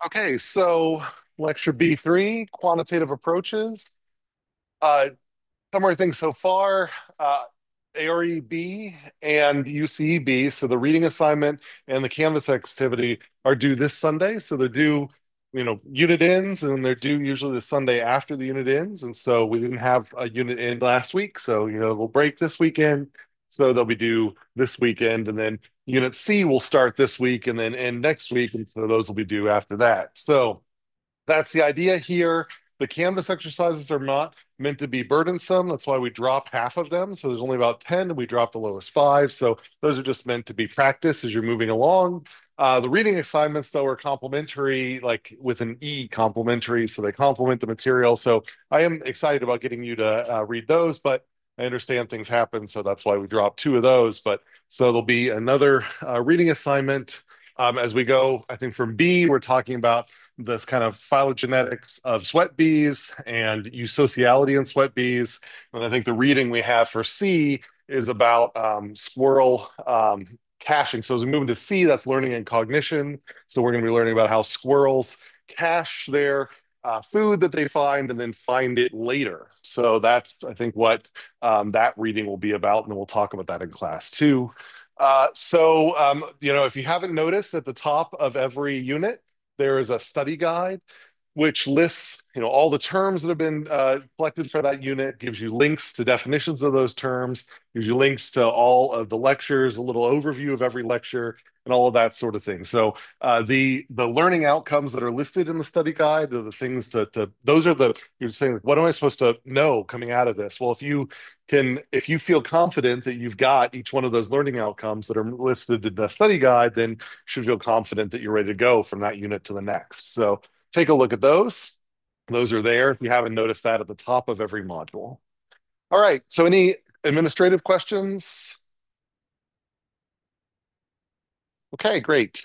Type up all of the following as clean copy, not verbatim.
Okay, so lecture B3, quantitative approaches. Uh, Summary things so far, ARE-B and UCE-B, so the reading assignment and the Canvas activity are due this Sunday. So they're due, unit ends, and they're due usually the Sunday after the unit ends. And so we didn't have a unit end last week, so we'll break this weekend. So they'll be due this weekend, and then Unit C will start this week and then end next week, and so those will be due after that. So that's the idea here. The Canvas exercises are not meant to be burdensome. That's why we drop half of them. So there's only about 10, and we drop the lowest five. So those are just meant to be practice as you're moving along. The reading assignments, though, are complementary, like with an E, complementary. So they complement the material. So I am excited about getting you to read those, but I understand things happen. So that's why we dropped two of those. But so there'll be another reading assignment as we go. I think from B, we're talking about this kind of phylogenetics of sweat bees and eusociality in sweat bees. And I think the reading we have for C is about squirrel caching. So as we move into C, that's learning and cognition. So we're going to be learning about how squirrels cache their food that they find and then find it later. So that's, I think, what that reading will be about. And we'll talk about that in class too. If you haven't noticed, at the top of every unit, there is a study guide which lists, all the terms that have been collected for that unit, gives you links to definitions of those terms, gives you links to all of the lectures, a little overview of every lecture, and all of that sort of thing. So the learning outcomes that are listed in the study guide are the things to those are the you're saying, like, what am I supposed to know coming out of this? Well, if you feel confident that you've got each one of those learning outcomes that are listed in the study guide, then you should feel confident that you're ready to go from that unit to the next. So take a look at those. Those are there if you haven't noticed that at the top of every module. All right, so any administrative questions? Okay, great.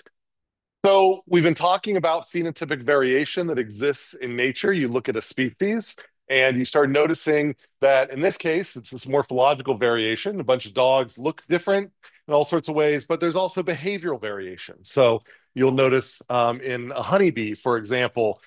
So we've been talking about phenotypic variation that exists in nature. You look at a species and you start noticing that in this case, it's this morphological variation. A bunch of dogs look different in all sorts of ways, but there's also behavioral variation. So you'll notice in a honeybee, for example,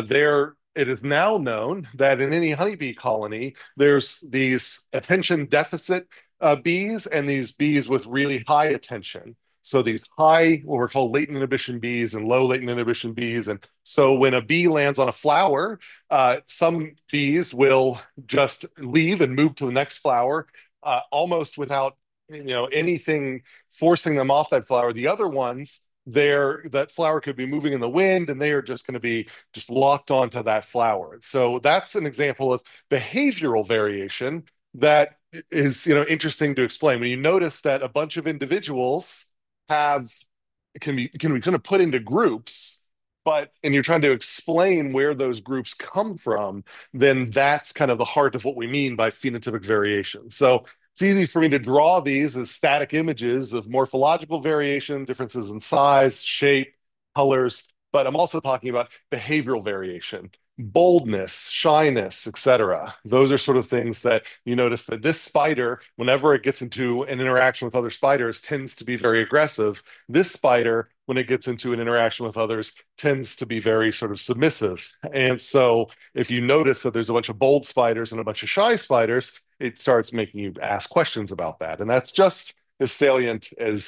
it is now known that in any honeybee colony, there's these attention deficit bees and these bees with really high attention. So these high, what we're called latent inhibition bees and low latent inhibition bees. And so when a bee lands on a flower, some bees will just leave and move to the next flower almost without anything forcing them off that flower. The other ones, that flower could be moving in the wind and they are just going to be just locked onto that flower. So that's an example of behavioral variation that is interesting to explain. When you notice that a bunch of individuals have can be kind of put into groups, and you're trying to explain where those groups come from, then that's kind of the heart of what we mean by phenotypic variation. So it's easy for me to draw these as static images of morphological variation, differences in size, shape, colors, but I'm also talking about behavioral variation, boldness, shyness, etc. Those are sort of things that you notice that this spider, whenever it gets into an interaction with other spiders, tends to be very aggressive. This spider, when it gets into an interaction with others, tends to be very sort of submissive. And so if you notice that there's a bunch of bold spiders and a bunch of shy spiders, it starts making you ask questions about that. And that's just as salient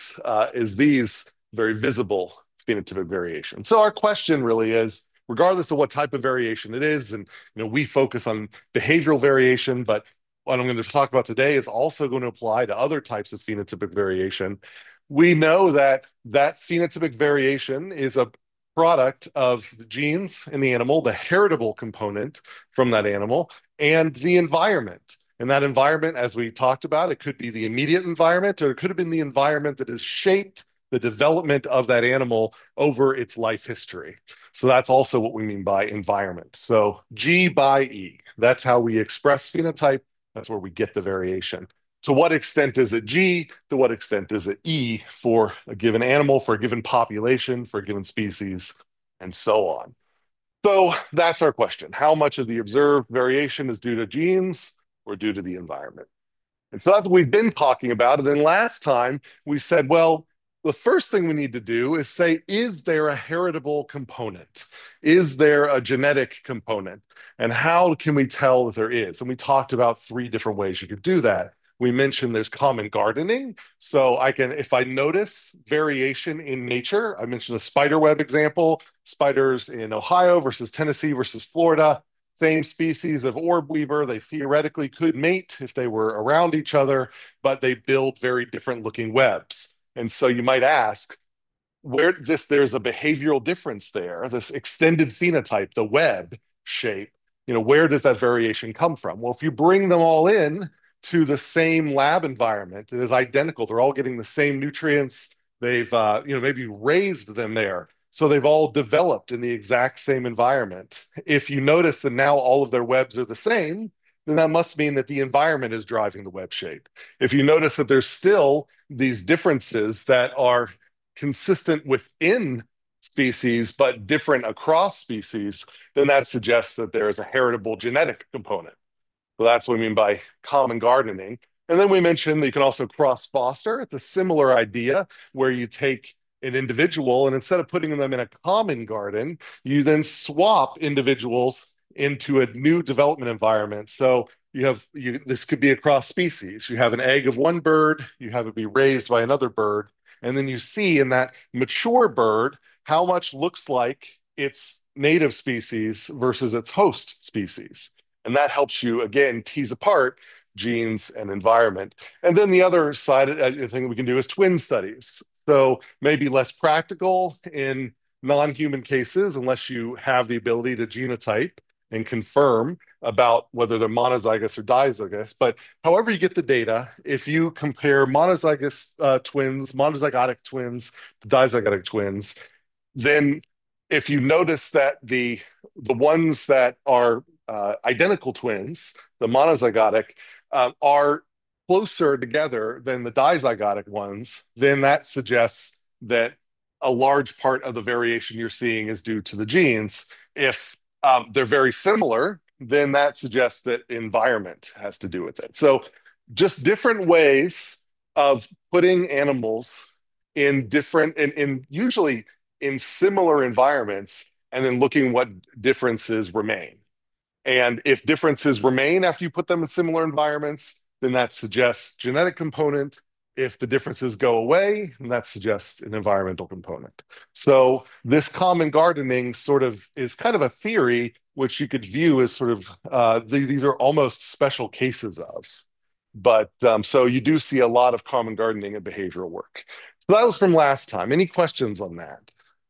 as these very visible phenotypic variation. So our question really is, regardless of what type of variation it is, and we focus on behavioral variation, but what I'm going to talk about today is also going to apply to other types of phenotypic variation. We know that phenotypic variation is a product of the genes in the animal, the heritable component from that animal, and the environment. And that environment, as we talked about, it could be the immediate environment, or it could have been the environment that has shaped the development of that animal over its life history. So that's also what we mean by environment. So G by E, that's how we express phenotype. That's where we get the variation. To what extent is it G? To what extent is it E for a given animal, for a given population, for a given species, and so on. So that's our question. How much of the observed variation is due to genes or due to the environment? And so that's what we've been talking about. And then last time we said, well, the first thing we need to do is say, is there a heritable component? Is there a genetic component? And how can we tell that there is? And we talked about three different ways you could do that. We mentioned there's common gardening. So I can, if I notice variation in nature, I mentioned a spider web example, spiders in Ohio versus Tennessee versus Florida, same species of orb weaver. They theoretically could mate if they were around each other, but they build very different looking webs. And so you might ask, there's a behavioral difference there, this extended phenotype, the web shape, where does that variation come from? Well, if you bring them all in to the same lab environment, it is identical. They're all getting the same nutrients. They've, maybe raised them there. So they've all developed in the exact same environment. If you notice that now all of their webs are the same, then that must mean that the environment is driving the web shape. If you notice that there's still these differences that are consistent within species but different across species, then that suggests that there is a heritable genetic component. So that's what we mean by common gardening. And then we mentioned that you can also cross foster. It's a similar idea where you take an individual and instead of putting them in a common garden, you then swap individuals into a new development environment. So this could be across species. You have an egg of one bird, you have it be raised by another bird, and then you see in that mature bird how much looks like its native species versus its host species. And that helps you, again, tease apart genes and environment. And then the other side thing we can do is twin studies. So maybe less practical in non-human cases, unless you have the ability to genotype and confirm about whether they're monozygous or dizygous. But however you get the data, if you compare monozygous twins, monozygotic twins to dizygotic twins, then if you notice that the ones that are identical twins, the monozygotic, are closer together than the dizygotic ones, then that suggests that a large part of the variation you're seeing is due to the genes. If they're very similar, then that suggests that environment has to do with it. So just different ways of putting animals in different, in usually in similar environments, and then looking what differences remain. And if differences remain after you put them in similar environments, then that suggests genetic component. If the differences go away, then that suggests an environmental component. So this common gardening sort of is kind of a theory which you could view as sort of these are almost special cases of. But so you do see a lot of common gardening and behavioral work. So that was from last time. Any questions on that?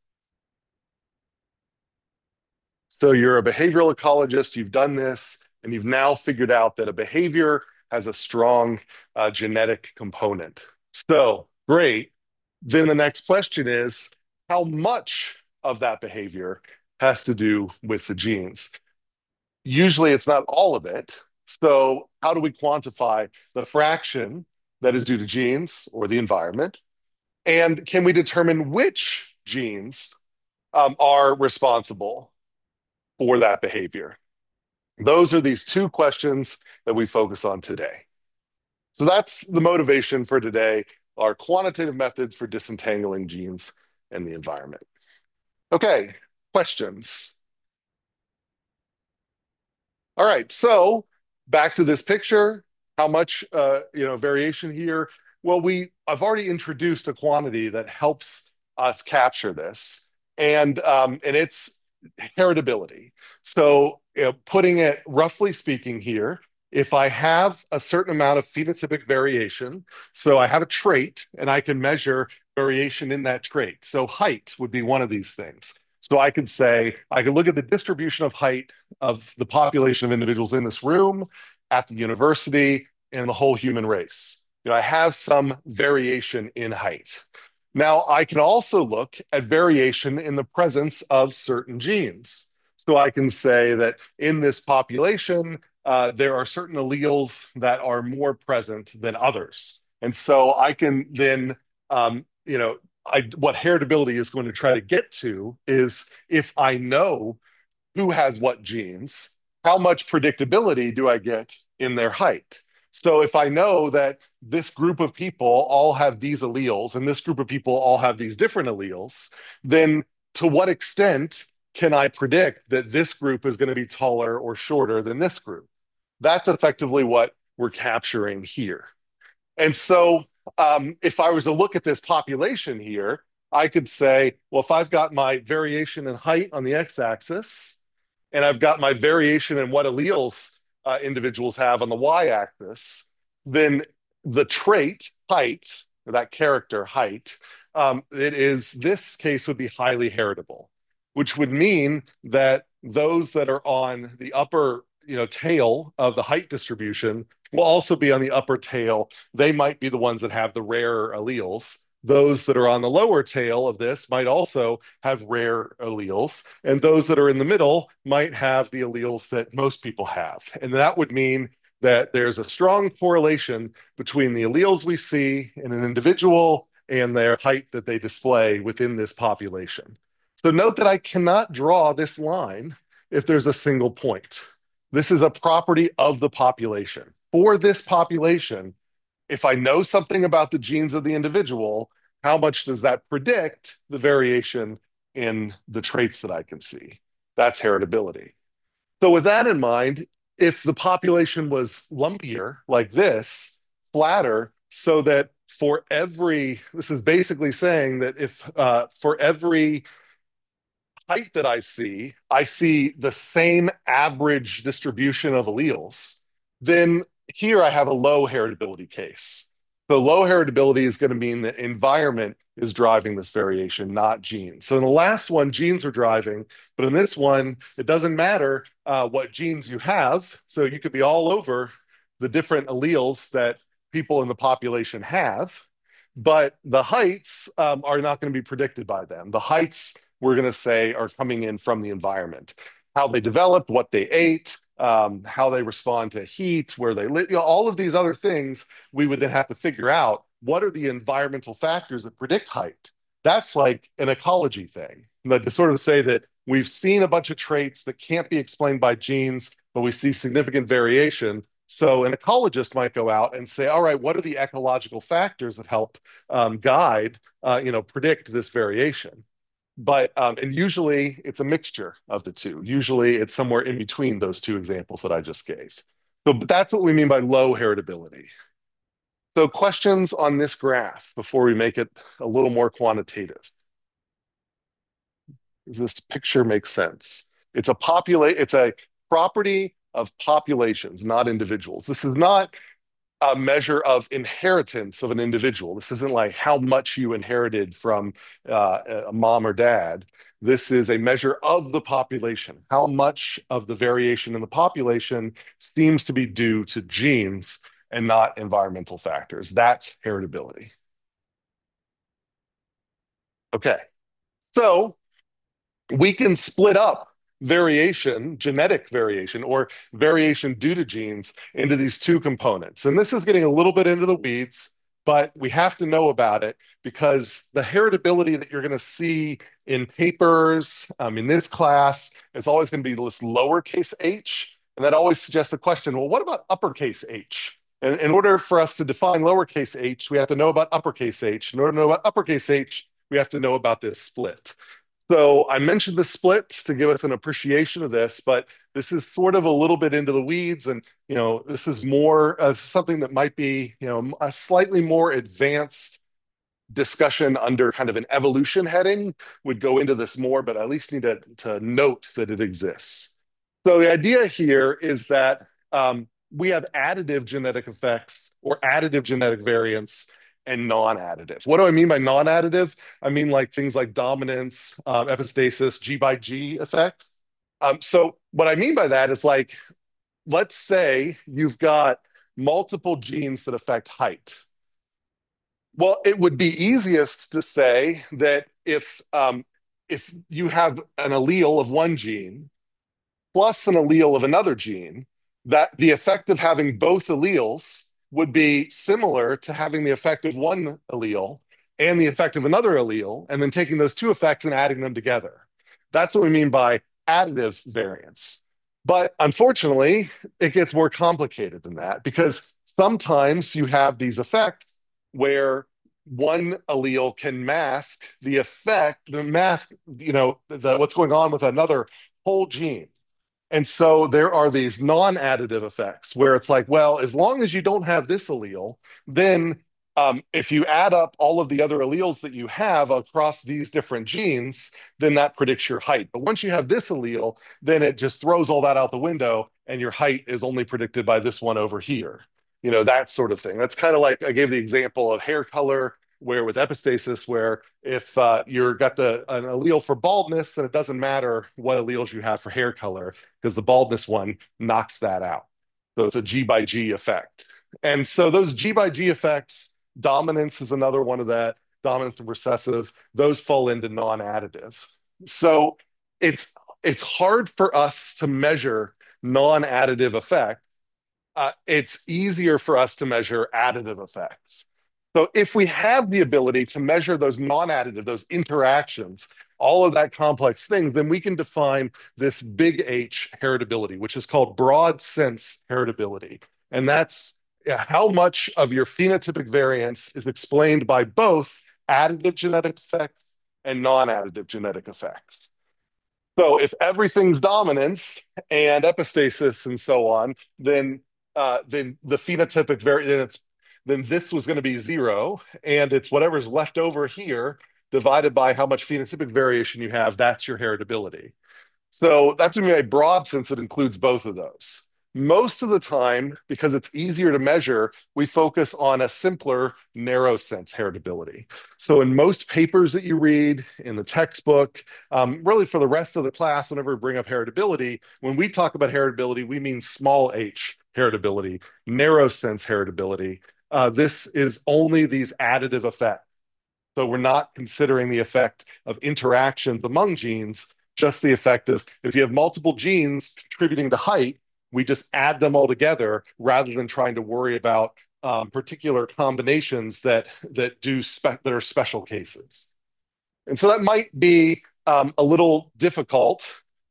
So you're a behavioral ecologist, you've done this, and you've now figured out that a behavior has a strong genetic component. So great. Then the next question is, how much of that behavior has to do with the genes? Usually it's not all of it. So how do we quantify the fraction that is due to genes or the environment? And can we determine which genes are responsible for that behavior? Those are these two questions that we focus on today. So that's the motivation for today, our quantitative methods for disentangling genes and the environment. Okay, questions? All right, so back to this picture. How much variation here? Well, I've already introduced a quantity that helps us capture this, and it's heritability. So, putting it roughly speaking here, if I have a certain amount of phenotypic variation, so I have a trait and I can measure variation in that trait. So height would be one of these things. So I could say, I could look at the distribution of height of the population of individuals in this room, at the university, and the whole human race. I have some variation in height. Now, I can also look at variation in the presence of certain genes. So I can say that in this population, there are certain alleles that are more present than others. And so I can then, what heritability is going to try to get to is if I know who has what genes, how much predictability do I get in their height? So if I know that this group of people all have these alleles and this group of people all have these different alleles, then to what extent can I predict that this group is going to be taller or shorter than this group? That's effectively what we're capturing here. And so, if I was to look at this population here, I could say, well, if I've got my variation in height on the x-axis, and I've got my variation in what alleles individuals have on the y-axis, then the trait height, or that character height, this case would be highly heritable, which would mean that those that are on the upper tail of the height distribution will also be on the upper tail. They might be the ones that have the rarer alleles. Those that are on the lower tail of this might also have rare alleles, and those that are in the middle might have the alleles that most people have. And that would mean that there's a strong correlation between the alleles we see in an individual and their height that they display within this population. So note that I cannot draw this line if there's a single point. This is a property of the population. For this population, if I know something about the genes of the individual, how much does that predict the variation in the traits that I can see? That's heritability. So with that in mind, if the population was lumpier like this, flatter, so that this is basically saying that if for every height that I see the same average distribution of alleles, then here I have a low heritability case. So low heritability is going to mean that environment is driving this variation, not genes. So in the last one, genes are driving, but in this one, it doesn't matter what genes you have. So you could be all over the different alleles that people in the population have, but the heights are not going to be predicted by them. The heights, we're going to say, are coming in from the environment, how they developed, what they ate, how they respond to heat, where they live, all of these other things. We would then have to figure out what are the environmental factors that predict height. That's like an ecology thing. To sort of say that we've seen a bunch of traits that can't be explained by genes, but we see significant variation. So an ecologist might go out and say, all right, what are the ecological factors that help guide, predict this variation? And usually it's a mixture of the two. Usually it's somewhere in between those two examples that I just gave. So that's what we mean by low heritability. So questions on this graph before we make it a little more quantitative. Does this picture make sense? It's a property of populations, not individuals. This is not a measure of inheritance of an individual. This isn't like how much you inherited from a mom or dad. This is a measure of the population. How much of the variation in the population seems to be due to genes and not environmental factors. That's heritability. Okay, so we can split up variation, genetic variation, or variation due to genes into these two components. And this is getting a little bit into the weeds, but we have to know about it because the heritability that you're going to see in papers in this class is always going to be this lowercase h. And that always suggests the question, well, what about uppercase h? And in order for us to define lowercase h, we have to know about uppercase h. In order to know about uppercase h, we have to know about this split. So I mentioned the split to give us an appreciation of this, but this is sort of a little bit into the weeds, and this is more of something that might be a slightly more advanced discussion under kind of an evolution heading would go into this more, but I at least need to note that it exists. So the idea here is that we have additive genetic effects or additive genetic variants and non-additive. What do I mean by non-additive? I mean like things like dominance, epistasis, G by G effects. So what I mean by that is like, let's say you've got multiple genes that affect height. Well, it would be easiest to say that if you have an allele of one gene plus an allele of another gene, that the effect of having both alleles would be similar to having the effect of one allele and the effect of another allele, and then taking those two effects and adding them together. That's what we mean by additive variance. But unfortunately, it gets more complicated than that because sometimes you have these effects where one allele can mask the effect, the mask, what's going on with another whole gene. And so there are these non-additive effects where it's like, well, as long as you don't have this allele, then if you add up all of the other alleles that you have across these different genes, then that predicts your height. But once you have this allele, then it just throws all that out the window, and your height is only predicted by this one over here. That sort of thing. That's kind of like I gave the example of hair color, where with epistasis, where if you're got an allele for baldness, then it doesn't matter what alleles you have for hair color because the baldness one knocks that out. So it's a G by G effect. And so those G by G effects, dominance is another one of that, dominant and recessive, those fall into non-additive. So it's hard for us to measure non-additive effect. It's easier for us to measure additive effects. So if we have the ability to measure those non-additive, those interactions, all of that complex things, then we can define this big H heritability, which is called broad sense heritability. And that's how much of your phenotypic variance is explained by both additive genetic effects and non-additive genetic effects. So if everything's dominance and epistasis and so on, then the phenotypic variance, then this was going to be 0, and it's whatever's left over here divided by how much phenotypic variation you have. That's your heritability. So that's going to be a broad sense that includes both of those. Most of the time, because it's easier to measure, we focus on a simpler, narrow sense heritability. So in most papers that you read in the textbook, really for the rest of the class, whenever we bring up heritability, when we talk about heritability, we mean small h heritability, narrow sense heritability. This is only these additive effects. So we're not considering the effect of interactions among genes, just the effect of if you have multiple genes contributing to height, we just add them all together rather than trying to worry about particular combinations that are special cases. And so that might be a little difficult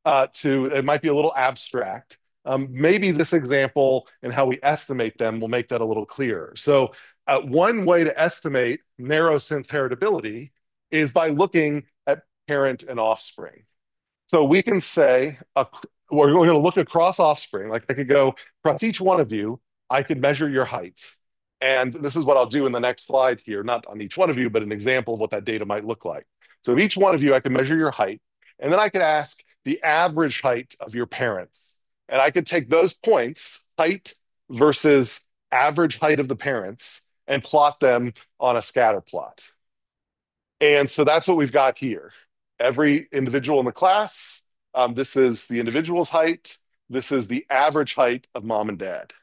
it might be a little abstract. Maybe this example and how we estimate them will make that a little clearer. So one way to estimate narrow sense heritability is by looking at parent and offspring. So we can say, we're going to look across offspring. Like I could go across each one of you, I could measure your height. And this is what I'll do in the next slide here, not on each one of you, but an example of what that data might look like. So each one of you, I can measure your height. And then I could ask the average height of your parents. And I could take those points, height versus average height of the parents, and plot them on a scatter plot. And so that's what we've got here. Every individual in the class, this is the individual's height. This is the average height of mom and dad.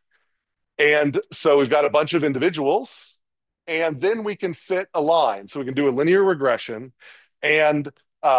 And so we've got a bunch of individuals, and then we can fit a line. So we can do a linear regression. And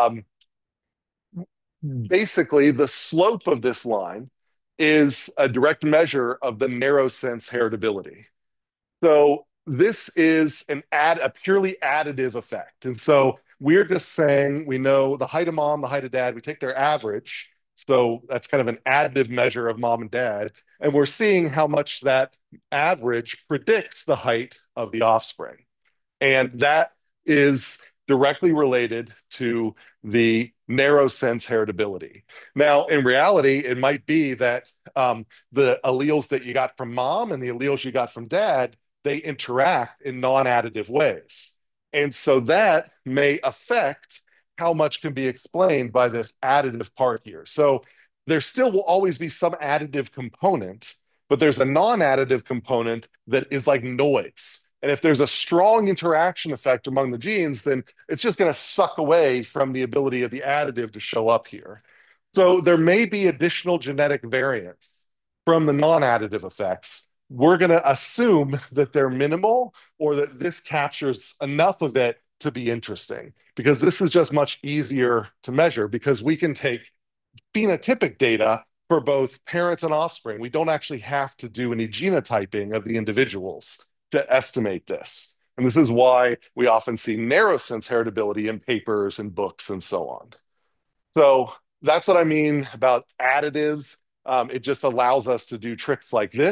basically, the slope of this line is a direct measure of the narrow sense heritability. So this is a purely additive effect. And so we're just saying we know the height of mom, the height of dad, we take their average. So that's kind of an additive measure of mom and dad. And we're seeing how much that average predicts the height of the offspring. And that is directly related to the narrow sense heritability. Now, in reality, it might be that the alleles that you got from mom and the alleles you got from dad, they interact in non-additive ways. And so that may affect how much can be explained by this additive part here. So there still will always be some additive component, but there's a non-additive component that is like noise. And if there's a strong interaction effect among the genes, then it's just going to suck away from the ability of the additive to show up here. So there may be additional genetic variants from the non-additive effects. We're going to assume that they're minimal or that this captures enough of it to be interesting, because this is just much easier to measure because we can take phenotypic data for both parents and offspring. We don't actually have to do any genotyping of the individuals to estimate this. And this is why we often see narrow sense heritability in papers and books and so on. So that's what I mean about additive. It just allows us to do tricks like this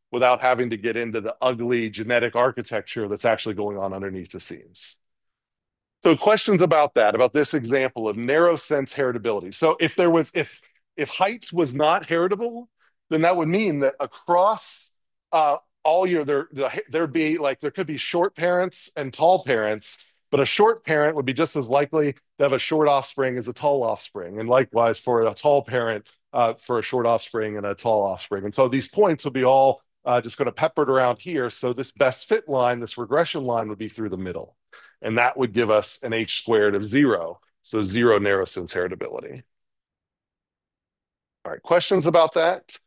without having to get into the ugly genetic architecture that's actually going on underneath the scenes. So questions about that, about this example of narrow sense heritability. So if height was not heritable, then that would mean that across all there'd be like there could be short parents and tall parents, but a short parent would be just as likely to have a short offspring as a tall offspring, and likewise for a tall parent for a short offspring and a tall offspring. And so these points will be all just going to peppered around here. So this best fit line, this regression line, would be through the middle. And that would give us an h squared of 0. So 0 narrow sense heritability. All right, questions about that?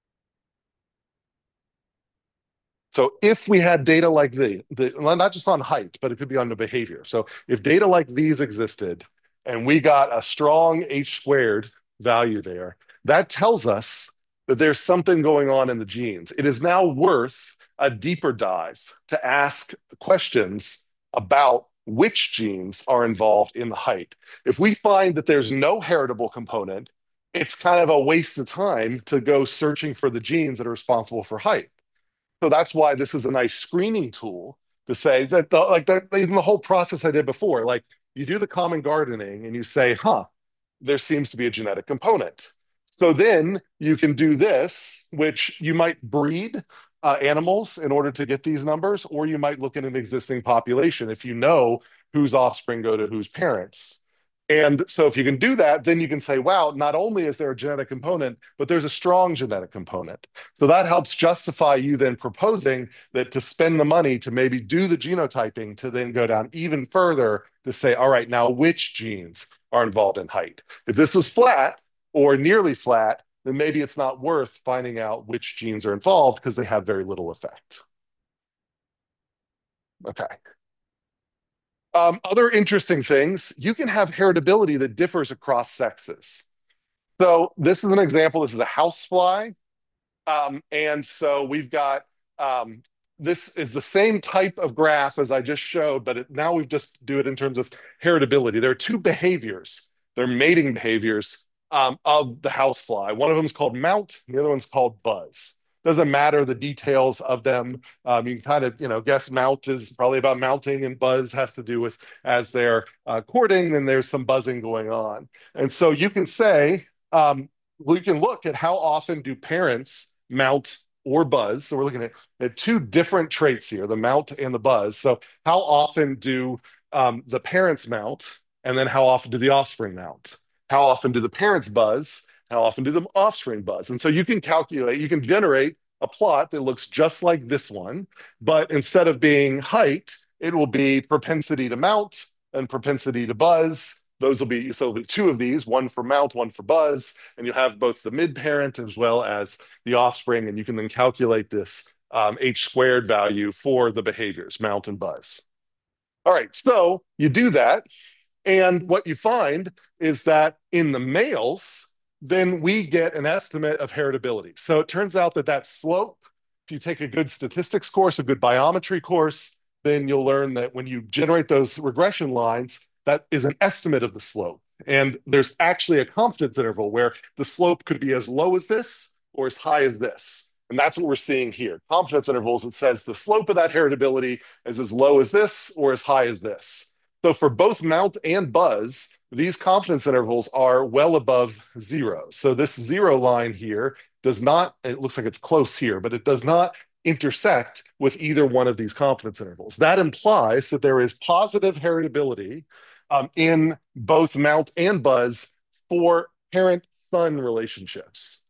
So if we had data like well, not just on height, but it could be on the behavior. So if data like these existed and we got a strong h squared value there, that tells us that there's something going on in the genes. It is now worth a deeper dive to ask questions about which genes are involved in the height. If we find that there's no heritable component, it's kind of a waste of time to go searching for the genes that are responsible for height. So that's why this is a nice screening tool to say that even the whole process I did before, like you do the common gardening and you say, huh, there seems to be a genetic component. So then you can do this, which you might breed animals in order to get these numbers, or you might look at an existing population if you know whose offspring go to whose parents. And so if you can do that, then you can say, wow, not only is there a genetic component, but there's a strong genetic component. So that helps justify you then proposing that to spend the money to maybe do the genotyping to then go down even further to say, all right, now which genes are involved in height? If this was flat or nearly flat, then maybe it's not worth finding out which genes are involved because they have very little effect. Okay. Other interesting things, you can have heritability that differs across sexes. So this is an example. This is a housefly. And so we've got, this is the same type of graph as I just showed, but now we've just do it in terms of heritability. There are two behaviors. They're mating behaviors of the housefly. One of them is called mount, the other one's called buzz. Doesn't matter the details of them. You can kind of, guess mount is probably about mounting, and buzz has to do with as they're courting, then there's some buzzing going on. And so you can say, we can look at how often do parents mount or buzz. So we're looking at two different traits here, the mount and the buzz. So how often do the parents mount, and then how often do the offspring mount? How often do the parents buzz? How often do the offspring buzz? And so you can calculate, you can generate a plot that looks just like this one, but instead of being height, it will be propensity to mount and propensity to buzz. Those will be, so there'll be two of these, one for mount, one for buzz, and you have both the mid-parent as well as the offspring, and you can then calculate this h squared value for the behaviors, mount and buzz. All right, so you do that, and what you find is that in the males, then we get an estimate of heritability. So it turns out that that slope, if you take a good statistics course, a good biometry course, then you'll learn that when you generate those regression lines, that is an estimate of the slope. And there's actually a confidence interval where the slope could be as low as this or as high as this. And that's what we're seeing here. Confidence intervals, it says the slope of that heritability is as low as this or as high as this. So for both mount and buzz, these confidence intervals are well above 0. So this 0 line here does not, it looks like it's close here, but it does not intersect with either one of these confidence intervals. That implies that there is positive heritability in both mount and buzz for parent-son relationships,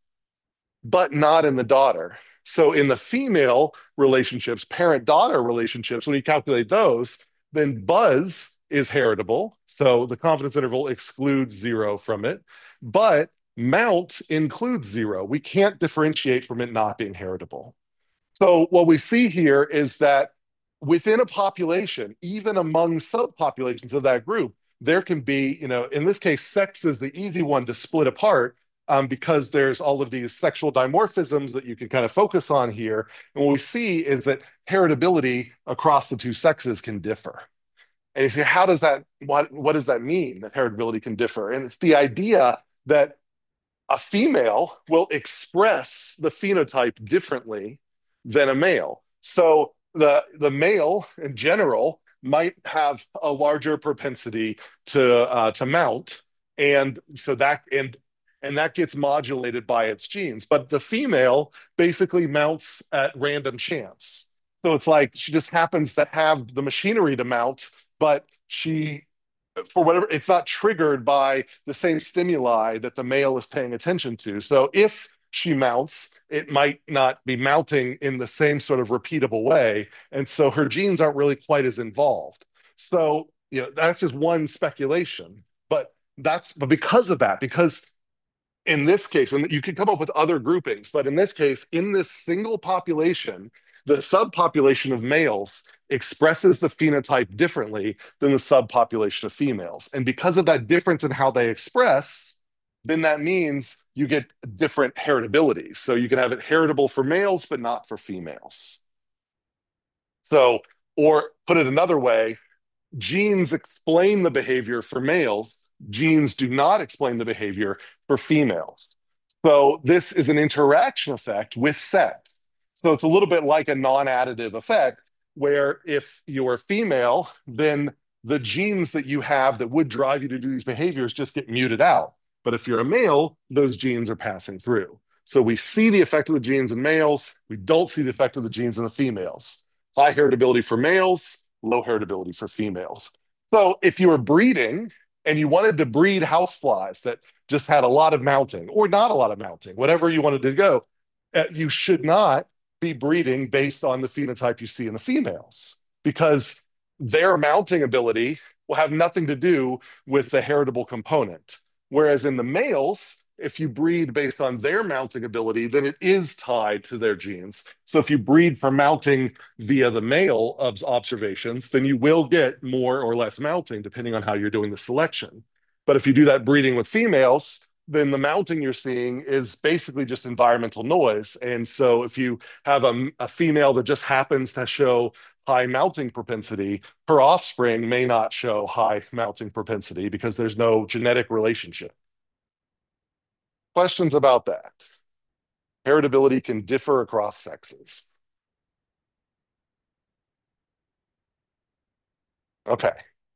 but not in the daughter. So in the female relationships, parent-daughter relationships, when you calculate those, then buzz is heritable. So the confidence interval excludes 0 from it, but mount includes 0. We can't differentiate from it not being heritable. So what we see here is that within a population, even among subpopulations of that group, there can be, in this case, sex is the easy one to split apart because there's all of these sexual dimorphisms that you can kind of focus on here. And what we see is that heritability across the two sexes can differ. And you say, how does that, what does that mean that heritability can differ? And it's the idea that a female will express the phenotype differently than a male. So the male in general might have a larger propensity to mount, and so and that gets modulated by its genes. But the female basically mounts at random chance. So it's like she just happens to have the machinery to mount, but she, for whatever, it's not triggered by the same stimuli that the male is paying attention to. So if she mounts, it might not be mounting in the same sort of repeatable way. And so her genes aren't really quite as involved. So, that's just one speculation. But because of that, because in this case, and you could come up with other groupings, but in this case, in this single population, the subpopulation of males expresses the phenotype differently than the subpopulation of females. And because of that difference in how they express, then that means you get different heritability. So you can have it heritable for males, but not for females. So, or put it another way, genes explain the behavior for males, genes do not explain the behavior for females. So this is an interaction effect with sex. So it's a little bit like a non-additive effect, where if you're female, then the genes that you have that would drive you to do these behaviors just get muted out. But if you're a male, those genes are passing through. So we see the effect of the genes in males, we don't see the effect of the genes in the females. High heritability for males, low heritability for females. So if you were breeding and you wanted to breed houseflies that just had a lot of mounting or not a lot of mounting, whatever you wanted to go, you should not be breeding based on the phenotype you see in the females, because their mounting ability will have nothing to do with the heritable component. Whereas in the males, if you breed based on their mounting ability, then it is tied to their genes. So if you breed for mounting via the male observations, then you will get more or less mounting depending on how you're doing the selection. But if you do that breeding with females, then the mounting you're seeing is basically just environmental noise. And so if you have a female that just happens to show high mounting propensity, her offspring may not show high mounting propensity because there's no genetic relationship. Questions about that? Heritability can differ across sexes. Okay.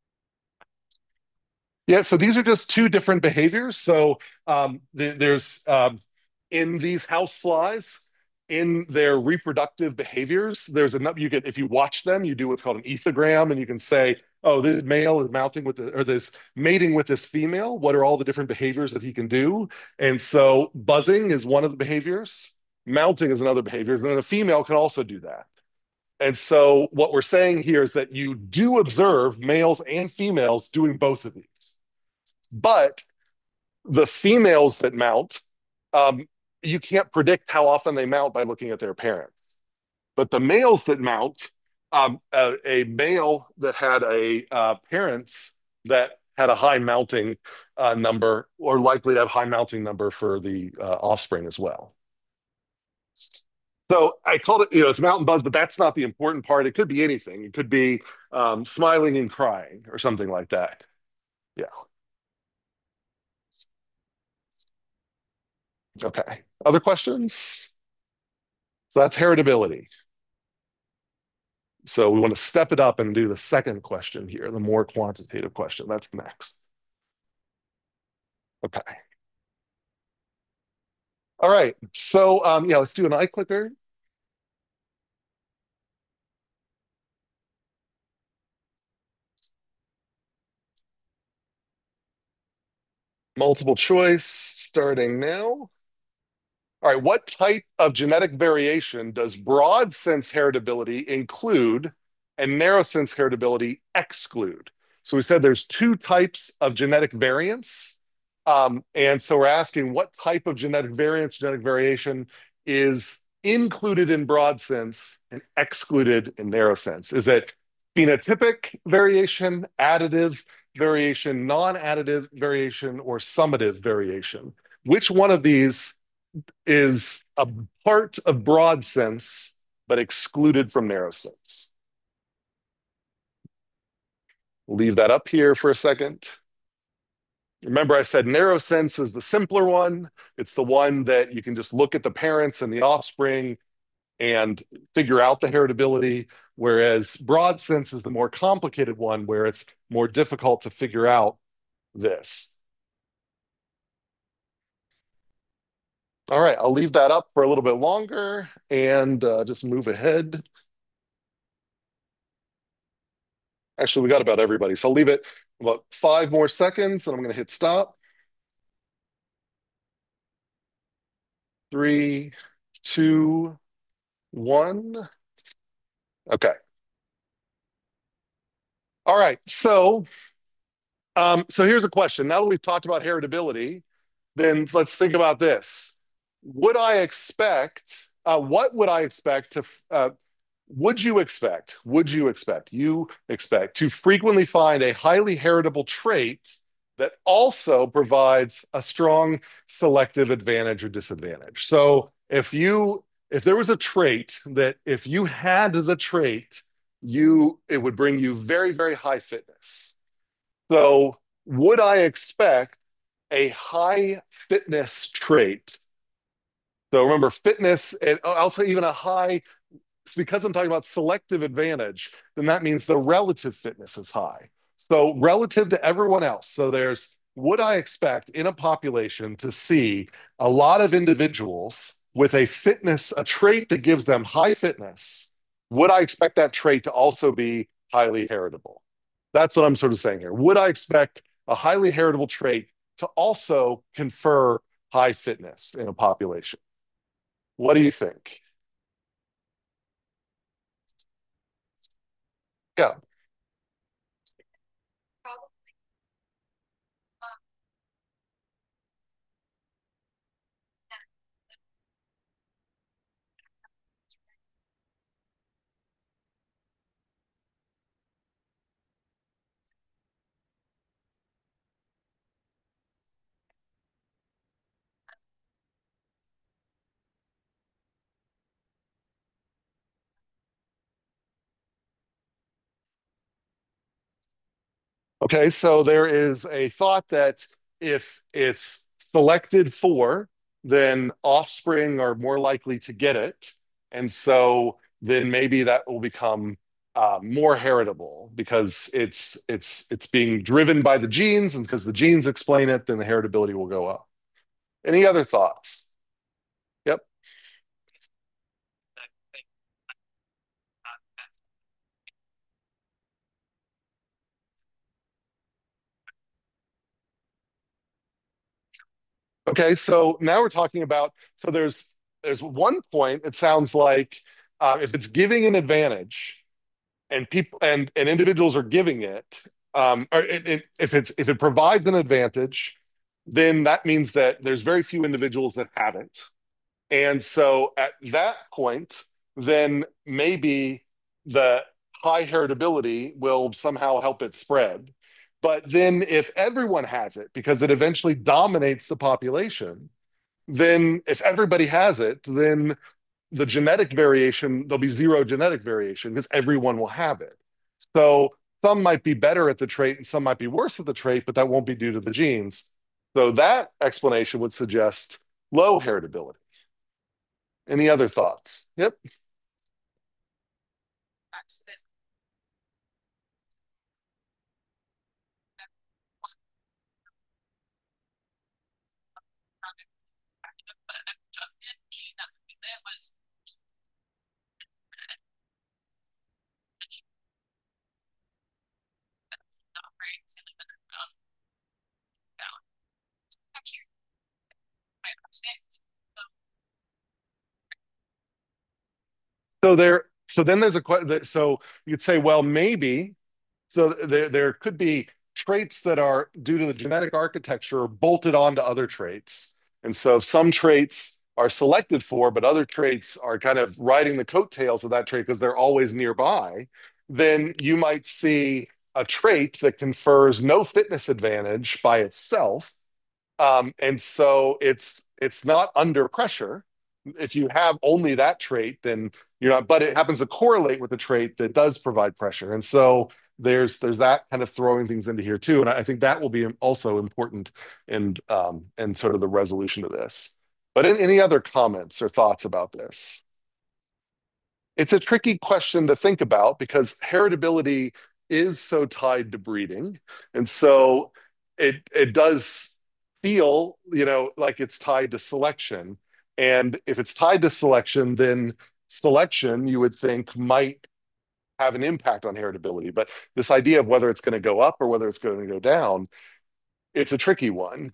Yeah, so these are just two different behaviors. So there's in these house flies, in their reproductive behaviors, there's enough you get if you watch them, you do what's called an ethogram, and you can say, oh, this male is mounting with or this mating with this female. What are all the different behaviors that he can do? And so buzzing is one of the behaviors, mounting is another behavior, and then a female can also do that. And so what we're saying here is that you do observe males and females doing both of these. But the females that mount, um, you can't predict how often they mount by looking at their parents. But the males that mount, a male that had a parents that had a high mounting number, or likely to have high mounting number for the offspring as well. So I called it, it's mountain buzz, but that's not the important part. It could be anything. It could be smiling and crying or something like that. Yeah. Okay. Other questions? So that's heritability. So we want to step it up and do the second question here, the more quantitative question. That's next. Okay. All right. So yeah, let's do an eye clicker. Multiple choice starting now. All right, what type of genetic variation does broad sense heritability include and narrow sense heritability exclude? So we said there's two types of genetic variants. And so we're asking what type of genetic variance, genetic variation is included in broad sense and excluded in narrow sense? Is it phenotypic variation, additive variation, non-additive variation, or summative variation? Which one of these is a part of broad sense, but excluded from narrow sense? We'll leave that up here for a second. Remember, I said narrow sense is the simpler one. It's the one that you can just look at the parents and the offspring, and figure out the heritability, whereas broad sense is the more complicated one where it's more difficult to figure out this. All right, I'll leave that up for a little bit longer and just move ahead. Actually, we got about everybody, so I'll leave it about 5 more seconds and I'm going to hit stop. 3, 2, 1. Okay. All right. So here's a question. Now that we've talked about heritability, then let's think about this. Would I expect, what would I expect to, you expect to frequently find a highly heritable trait that also provides a strong selective advantage or disadvantage? So if there was a trait that if you had the trait, it would bring you very, very high fitness. So would I expect a high fitness trait? So remember, fitness, and also even a high, because I'm talking about selective advantage, then that means the relative fitness is high. So relative to everyone else. So would I expect in a population to see a lot of individuals with a trait that gives them high fitness? Would I expect that trait to also be highly heritable? That's what I'm sort of saying here. Would I expect a highly heritable trait to also confer high fitness in a population? What do you think? Yeah. Okay, so there is a thought that if it's selected for, then offspring are more likely to get it. And so then maybe that will become more heritable because it's being driven by the genes, and because the genes explain it, then the heritability will go up. Any other thoughts? Yep. Okay, so now we're talking about, so there's one point, it sounds like if it's giving an advantage and people and individuals are giving it, if it provides an advantage, then that means that there's very few individuals that haven't. And so at that point, then maybe the high heritability will somehow help it spread. But then if everyone has it, because it eventually dominates the population, then if everybody has it, then the genetic variation, there'll be zero genetic variation because everyone will have it. So some might be better at the trait and some might be worse at the trait, but that won't be due to the genes. So that explanation would suggest low heritability. Any other thoughts? Yep. So then there's a question. So you could say, well, maybe. So there could be traits that are due to the genetic architecture bolted onto other traits. And so some traits are selected for, but other traits are kind of riding the coattails of that trait because they're always nearby. Then you might see a trait that confers no fitness advantage by itself, and so it's not under pressure. If you have only that trait, then you're not, but it happens to correlate with the trait that does provide pressure. And so there's that kind of throwing things into here too. And I think that will be also important in sort of the resolution of this. But any other comments or thoughts about this? It's a tricky question to think about because heritability is so tied to breeding. And so it does feel, like it's tied to selection. And if it's tied to selection, then selection, you would think, might have an impact on heritability. But this idea of whether it's going to go up or whether it's going to go down, it's a tricky one.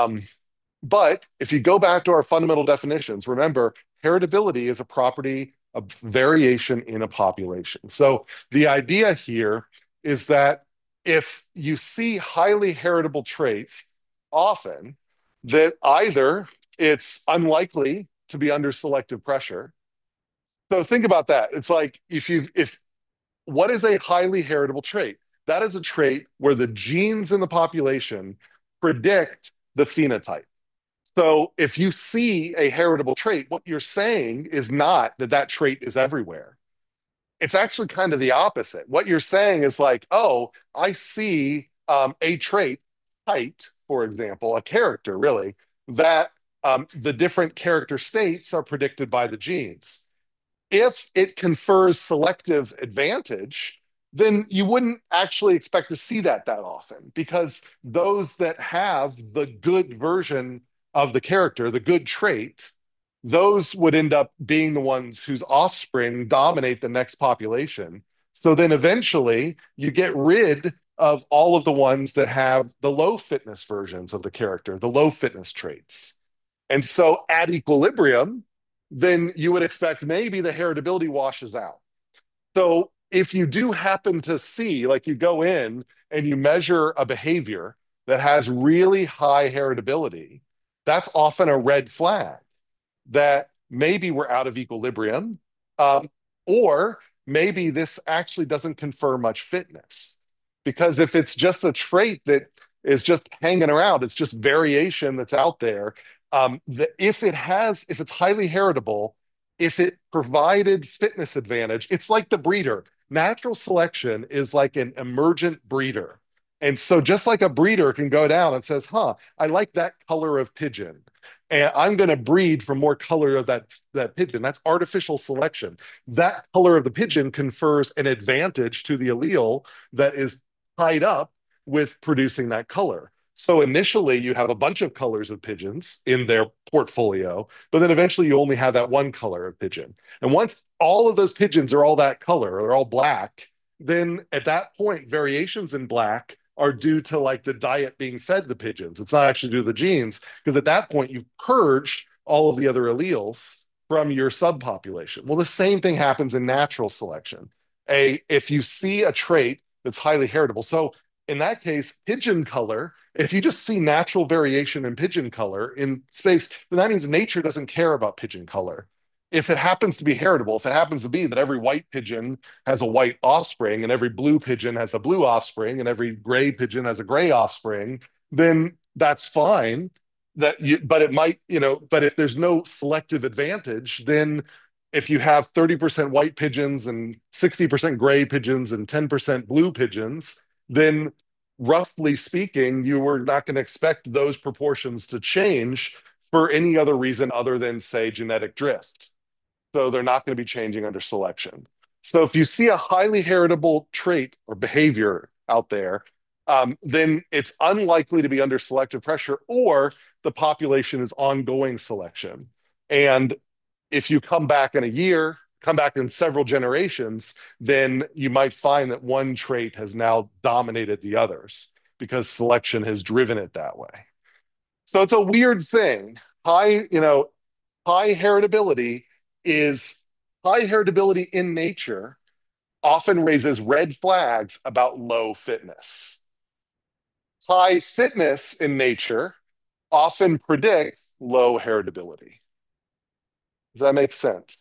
But if you go back to our fundamental definitions, remember, heritability is a property of variation in a population. So the idea here is that if you see highly heritable traits often, that either it's unlikely to be under selective pressure. So think about that. It's like if what is a highly heritable trait? That is a trait where the genes in the population predict the phenotype. So if you see a heritable trait, what you're saying is not that that trait is everywhere. It's actually kind of the opposite. What you're saying is like, oh, I see a trait, height, for example, a character really, that the different character states are predicted by the genes. If it confers selective advantage, then you wouldn't actually expect to see that often because those that have the good version of the character, the good trait, those would end up being the ones whose offspring dominate the next population. So then eventually you get rid of all of the ones that have the low fitness versions of the character, the low fitness traits. And so at equilibrium, then you would expect maybe the heritability washes out. So if you do happen to see, like you go in and you measure a behavior that has really high heritability, that's often a red flag that maybe we're out of equilibrium, um, or maybe this actually doesn't confer much fitness. Because if it's just a trait that is just hanging around, it's just variation that's out there. If it's highly heritable, if it provided fitness advantage, it's like the breeder. Natural selection is like an emergent breeder. And so just like a breeder can go down and says, huh, I like that color of pigeon and I'm going to breed for more color of that pigeon. That's artificial selection. That color of the pigeon confers an advantage to the allele that is tied up with producing that color. So initially, you have a bunch of colors of pigeons in their portfolio, but then eventually you only have that one color of pigeon. And once all of those pigeons are all that color, or they're all black, then at that point, variations in black are due to like the diet being fed the pigeons. It's not actually due to the genes, because at that point you've purged all of the other alleles from your subpopulation. Well, the same thing happens in natural selection. If you see a trait that's highly heritable, so in that case, pigeon color, if you just see natural variation in pigeon color in space, then that means nature doesn't care about pigeon color. If it happens to be heritable, if it happens to be that every white pigeon has a white offspring and every blue pigeon has a blue offspring and every gray pigeon has a gray offspring, then that's fine. But it might, but if there's no selective advantage, then if you have 30% white pigeons and 60% gray pigeons and 10% blue pigeons, then roughly speaking, you were not going to expect those proportions to change for any other reason other than, say, genetic drift. So they're not going to be changing under selection. So if you see a highly heritable trait or behavior out there, then it's unlikely to be under selective pressure or the population is ongoing selection. And if you come back in a year, come back in several generations, then you might find that one trait has now dominated the others because selection has driven it that way. So it's a weird thing. High heritability is high heritability in nature often raises red flags about low fitness. High fitness in nature often predicts low heritability. Does that make sense?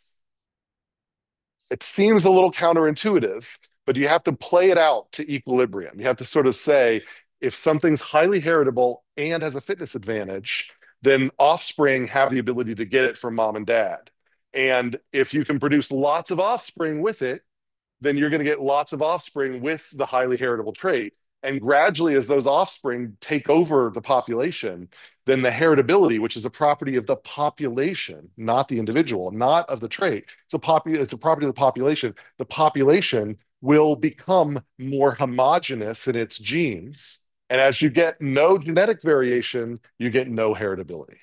It seems a little counterintuitive, but you have to play it out to equilibrium. You have to sort of say, if something's highly heritable and has a fitness advantage, then offspring have the ability to get it from mom and dad. And if you can produce lots of offspring with it, then you're going to get lots of offspring with the highly heritable trait. And gradually, as those offspring take over the population, then the heritability, which is a property of the population, not the individual, not of the trait, it's a property of the population. The population will become more homogeneous in its genes. And as you get no genetic variation, you get no heritability.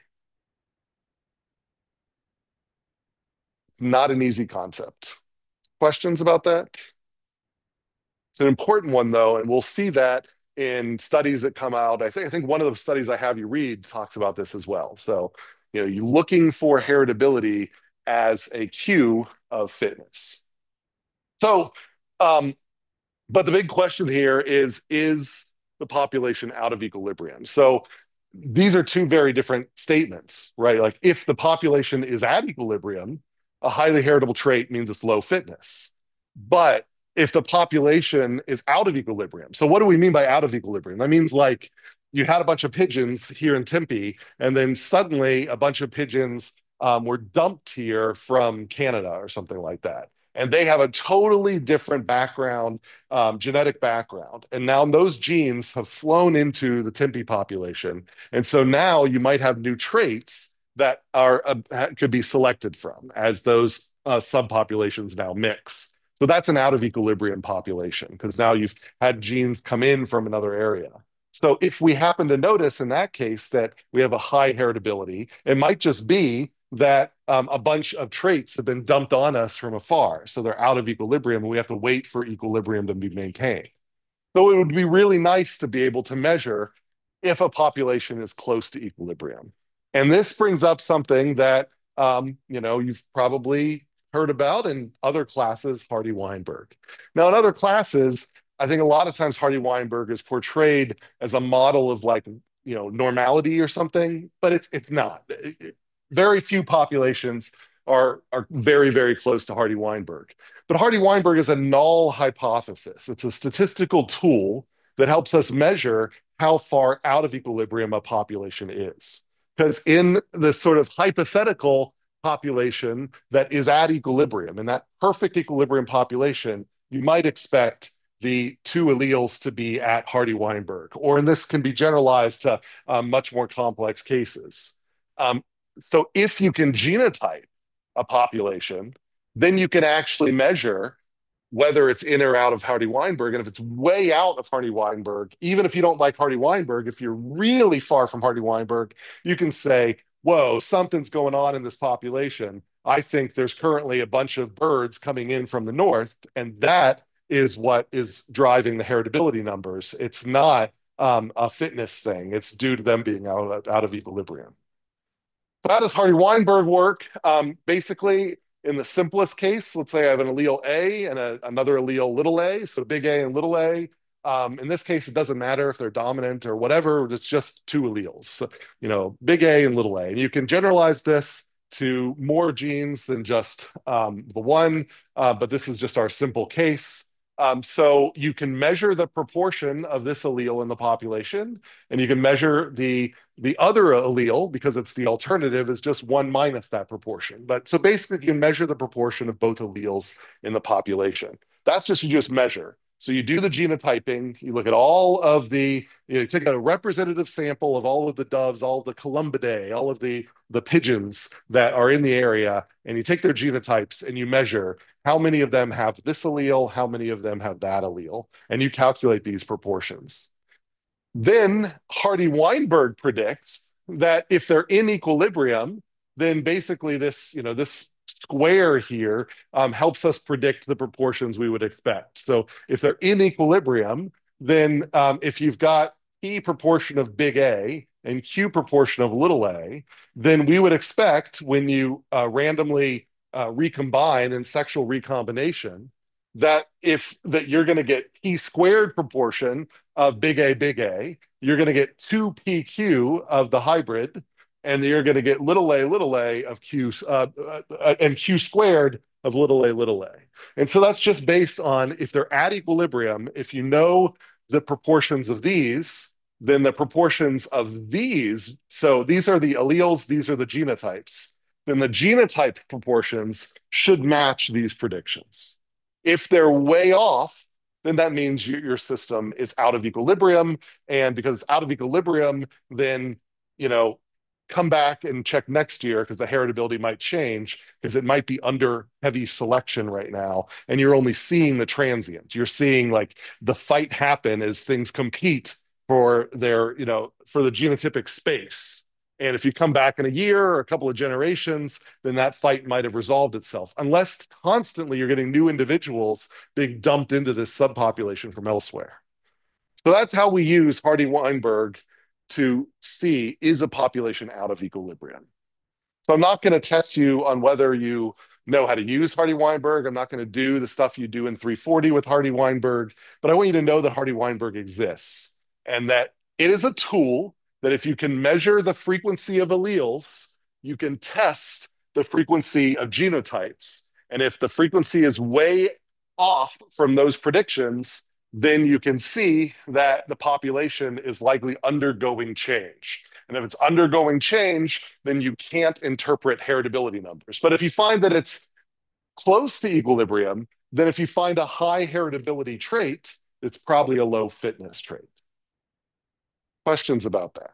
Not an easy concept. Questions about that? It's an important one, though, and we'll see that in studies that come out. I think one of the studies I have you read talks about this as well. So, you're looking for heritability as a cue of fitness. So, um, but the big question here is the population out of equilibrium? So these are two very different statements, right? Like if the population is at equilibrium, a highly heritable trait means it's low fitness. But if the population is out of equilibrium, so what do we mean by out of equilibrium? That means like you had a bunch of pigeons here in Tempe, and then suddenly a bunch of pigeons were dumped here from Canada or something like that. And they have a totally different background, genetic background. And now those genes have flown into the Tempe population. And so now you might have new traits that are could be selected from as those subpopulations now mix. So that's an out of equilibrium population because now you've had genes come in from another area. So if we happen to notice in that case that we have a high heritability, it might just be that a bunch of traits have been dumped on us from afar. So they're out of equilibrium and we have to wait for equilibrium to be maintained. So it would be really nice to be able to measure if a population is close to equilibrium. And this brings up something that you've probably heard about in other classes, Hardy-Weinberg. Now, in other classes, I think a lot of times Hardy-Weinberg is portrayed as a model of like, normality or something, but it's not. Very few populations are very, very close to Hardy-Weinberg. But Hardy-Weinberg is a null hypothesis. It's a statistical tool that helps us measure how far out of equilibrium a population is. Because in this sort of hypothetical population that is at equilibrium, in that perfect equilibrium population, you might expect the two alleles to be at Hardy-Weinberg, or and this can be generalized to much more complex cases. So if you can genotype a population, then you can actually measure whether it's in or out of Hardy-Weinberg. And if it's way out of Hardy-Weinberg, even if you don't like Hardy-Weinberg, if you're really far from Hardy-Weinberg, you can say, whoa, something's going on in this population. I think there's currently a bunch of birds coming in from the north, and that is what is driving the heritability numbers. It's not a fitness thing. It's due to them being out of equilibrium. So how does Hardy-Weinberg work? Basically, in the simplest case, let's say I have an allele A and another allele little a, so big A and little a. In this case, it doesn't matter if they're dominant or whatever, it's just two alleles. So, big A and little a. And you can generalize this to more genes than just the one, but this is just our simple case. So you can measure the proportion of this allele in the population, and you can measure the other allele, because it's the alternative, is just one minus that proportion. But so basically, you can measure the proportion of both alleles in the population. That's just, you just measure. So you do the genotyping, you look at all of you take a representative sample of all of the doves, all of the columbidae, all of the pigeons that are in the area, and you take their genotypes and you measure how many of them have this allele, how many of them have that allele, and you calculate these proportions. Then Hardy-Weinberg predicts that if they're in equilibrium, then basically this square here helps us predict the proportions we would expect. So if they're in equilibrium, then if you've got P proportion of big A and Q proportion of little a, then we would expect when you randomly recombine in sexual recombination that you're going to get P squared proportion of big A, you're going to get 2PQ of the hybrid, and you're going to get little a of Q, and Q squared of little a. And so that's just based on if they're at equilibrium, if you know the proportions of these, then the proportions of these, so these are the alleles, these are the genotypes, then the genotype proportions should match these predictions. If they're way off, then that means your system is out of equilibrium. And because it's out of equilibrium, then you know, come back and check next year because the heritability might change because it might be under heavy selection right now. And you're only seeing the transient. You're seeing like the fight happen as things compete for their, for the genotypic space. And if you come back in a year or a couple of generations, then that fight might have resolved itself, unless constantly you're getting new individuals being dumped into this subpopulation from elsewhere. So that's how we use Hardy-Weinberg to see, is a population out of equilibrium. So I'm not going to test you on whether you know how to use Hardy-Weinberg. I'm not going to do the stuff you do in 340 with Hardy-Weinberg, but I want you to know that Hardy-Weinberg exists and that it is a tool that if you can measure the frequency of alleles, you can test the frequency of genotypes. And if the frequency is way off from those predictions, then you can see that the population is likely undergoing change. And if it's undergoing change, then you can't interpret heritability numbers. But if you find that it's close to equilibrium, then if you find a high heritability trait, it's probably a low fitness trait. Questions about that?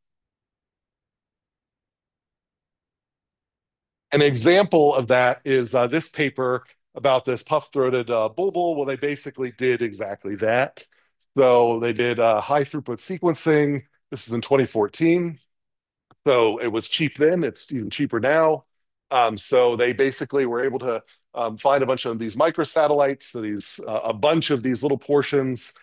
An example of that is this paper about this puff-throated bulbul. Well, they basically did exactly that. So they did high throughput sequencing. This is in 2014. So it was cheap then. It's even cheaper now. So they basically were able to find a bunch of these microsatellites, so a bunch of these little portions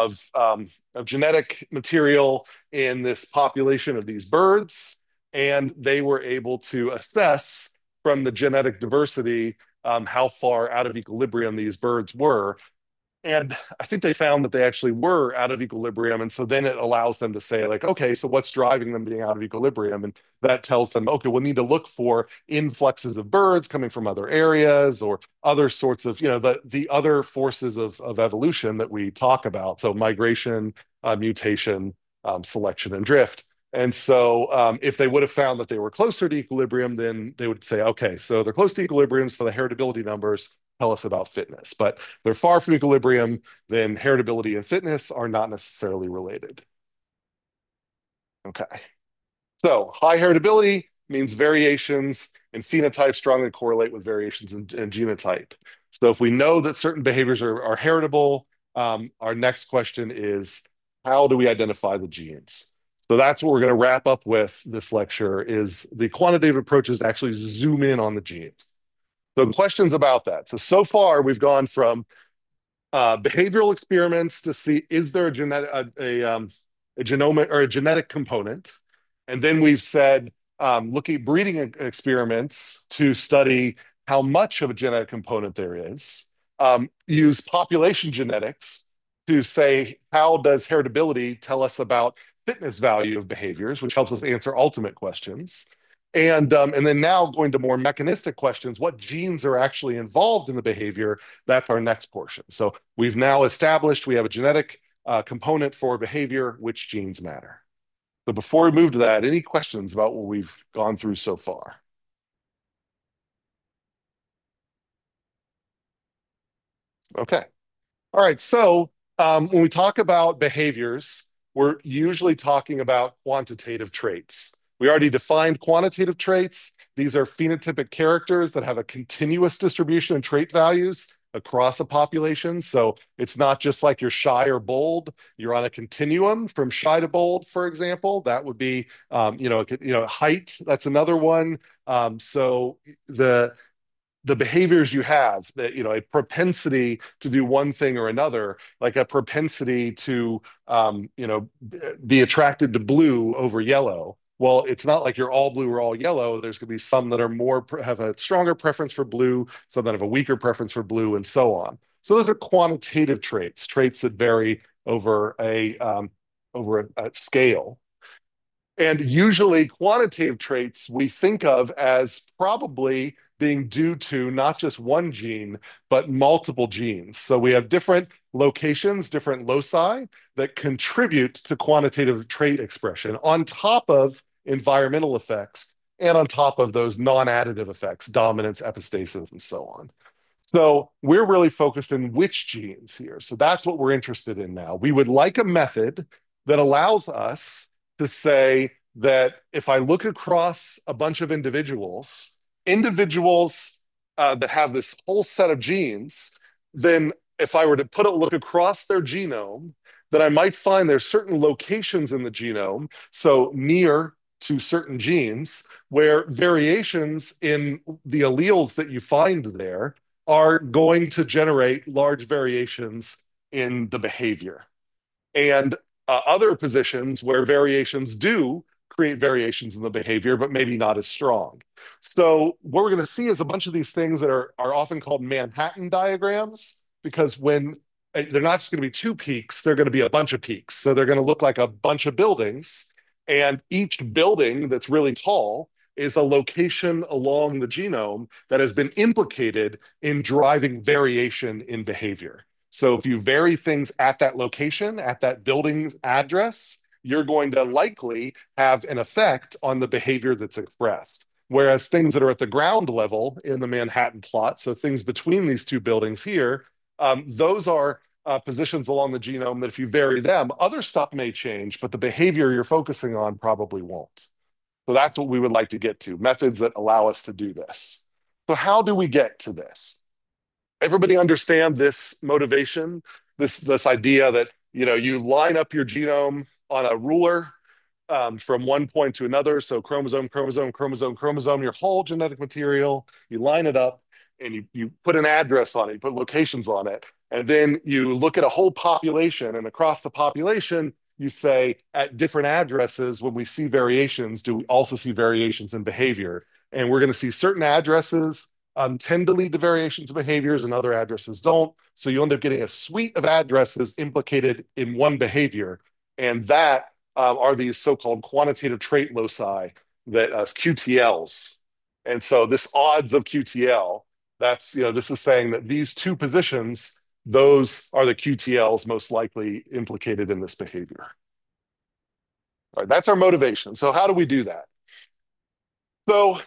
of genetic material in this population of these birds, and they were able to assess from the genetic diversity how far out of equilibrium these birds were. And I think they found that they actually were out of equilibrium. And so then it allows them to say, like, okay, so what's driving them being out of equilibrium? And that tells them, okay, we'll need to look for influxes of birds coming from other areas or other sorts of, the other forces of evolution that we talk about. So migration, mutation, selection, and drift. And so if they would have found that they were closer to equilibrium, then they would say, okay, so they're close to equilibrium, so the heritability numbers tell us about fitness. But they're far from equilibrium, then heritability and fitness are not necessarily related. Okay. So high heritability means variations in phenotype strongly correlate with variations in genotype. So if we know that certain behaviors are heritable, our next question is, how do we identify the genes? So that's what we're going to wrap up with this lecture, is the quantitative approaches to actually zoom in on the genes. So questions about that. So far we've gone from behavioral experiments to see, is there a genomic or a genetic component? And then we've said, looking at breeding experiments to study how much of a genetic component there is. Use population genetics to say, how does heritability tell us about fitness value of behaviors, which helps us answer ultimate questions. And then now going to more mechanistic questions, what genes are actually involved in the behavior? That's our next portion. So we've now established we have a genetic component for behavior, which genes matter. So before we move to that, any questions about what we've gone through so far? Okay. All right. So when we talk about behaviors, we're usually talking about quantitative traits. We already defined quantitative traits. These are phenotypic characters that have a continuous distribution in trait values across a population. So it's not just like you're shy or bold. You're on a continuum from shy to bold, for example. That would be, height. That's another one. So the behaviors you have, that a propensity to do one thing or another, like a propensity to be attracted to blue over yellow. Well, it's not like you're all blue or all yellow. There's going to be some that have a stronger preference for blue, some that have a weaker preference for blue, and so on. So those are quantitative traits that vary over a scale. And usually quantitative traits we think of as probably being due to not just one gene, but multiple genes. So we have different locations, different loci that contribute to quantitative trait expression on top of environmental effects and on top of those non-additive effects, dominance, epistasis, and so on. So we're really focused on which genes here. So that's what we're interested in now. We would like a method that allows us to say that if I look across a bunch of individuals that have this whole set of genes, then if I were to put a look across their genome, then I might find there's certain locations in the genome, so near to certain genes, where variations in the alleles that you find there are going to generate large variations in the behavior. And other positions where variations do create variations in the behavior, but maybe not as strong. So what we're going to see is a bunch of these things that are often called Manhattan diagrams, because when they're not just going to be two peaks, they're going to be a bunch of peaks. So they're going to look like a bunch of buildings. And each building that's really tall is a location along the genome that has been implicated in driving variation in behavior. So if you vary things at that location, at that building's address, you're going to likely have an effect on the behavior that's expressed. Whereas things that are at the ground level in the Manhattan plot, so things between these two buildings here, those are positions along the genome that if you vary them, other stuff may change, but the behavior you're focusing on probably won't. So that's what we would like to get to, methods that allow us to do this. So how do we get to this? Everybody understand this motivation, this idea that you line up your genome on a ruler from one point to another. So chromosome, chromosome, chromosome, chromosome, your whole genetic material, you line it up and you put an address on it, you put locations on it. And then you look at a whole population, and across the population, you say at different addresses, when we see variations, do we also see variations in behavior? And we're going to see certain addresses tend to lead to variations of behaviors and other addresses don't. So you end up getting a suite of addresses implicated in one behavior. And that are these so-called quantitative trait loci, that QTLs. And so this odds of QTL, this is saying that these two positions, those are the QTLs most likely implicated in this behavior. All right, that's our motivation. So how do we do that? So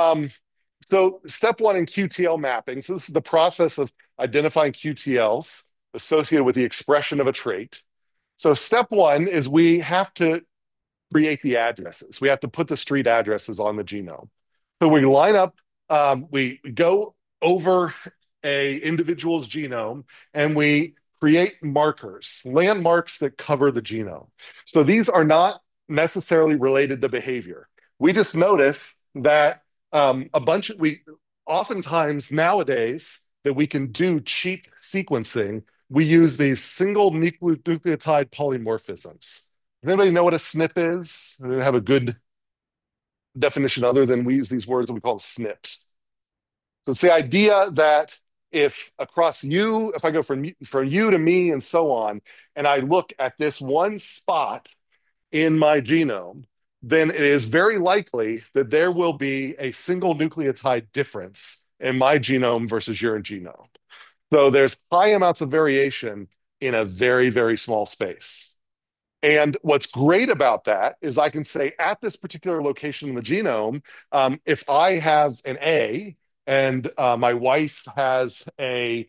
step one in QTL mapping. So this is the process of identifying QTLs associated with the expression of a trait. So step one is we have to create the addresses. We have to put the street addresses on the genome. So we line up, we go over a individual's genome and we create markers, landmarks that cover the genome. So these are not necessarily related to behavior. We just notice that we oftentimes nowadays that we can do cheap sequencing, we use these single nucleotide polymorphisms. Does anybody know what a SNP is? I don't have a good definition other than we use these words and we call them SNPs. So it's the idea that if I go from you to me and so on, and I look at this one spot in my genome, then it is very likely that there will be a single nucleotide difference in my genome versus your genome. So there's high amounts of variation in a very, very small space. And what's great about that is I can say at this particular location in the genome, if I have an A and my wife has a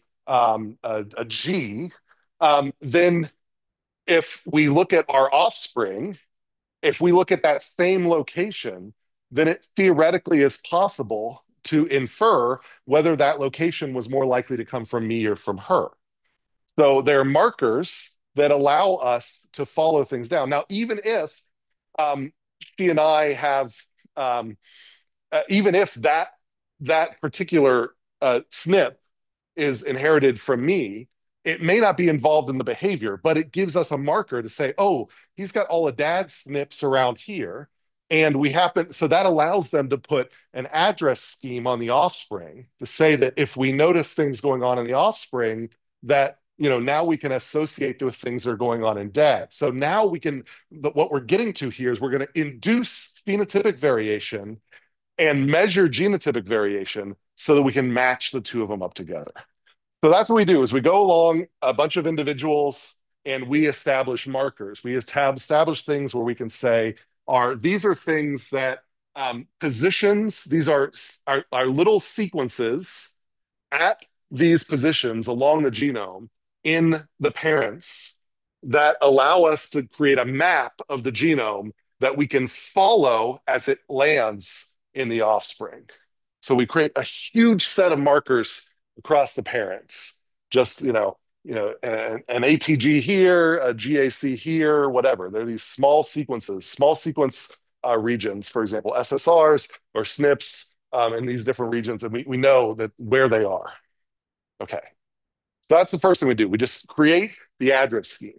G, then if we look at our offspring, if we look at that same location, then it theoretically is possible to infer whether that location was more likely to come from me or from her. So there are markers that allow us to follow things down. Now, even if she and I have, even if that particular SNP is inherited from me, it may not be involved in the behavior, but it gives us a marker to say, oh, he's got all of dad's SNPs around here. And so that allows them to put an address scheme on the offspring to say that if we notice things going on in the offspring, that now we can associate with things that are going on in dad. So now what we're getting to here is we're going to induce phenotypic variation and measure genotypic variation so that we can match the two of them up together. So that's what we do is we go along a bunch of individuals and we establish markers. We establish things where we can say, these are things that positions, these are little sequences at these positions along the genome in the parents that allow us to create a map of the genome that we can follow as it lands in the offspring. So we create a huge set of markers across the parents. Just, an ATG here, a GAC here, whatever. They're these small sequences, small sequence regions, for example, SSRs or SNPs in these different regions, and we know that where they are. Okay. So that's the first thing we do. We just create the address scheme.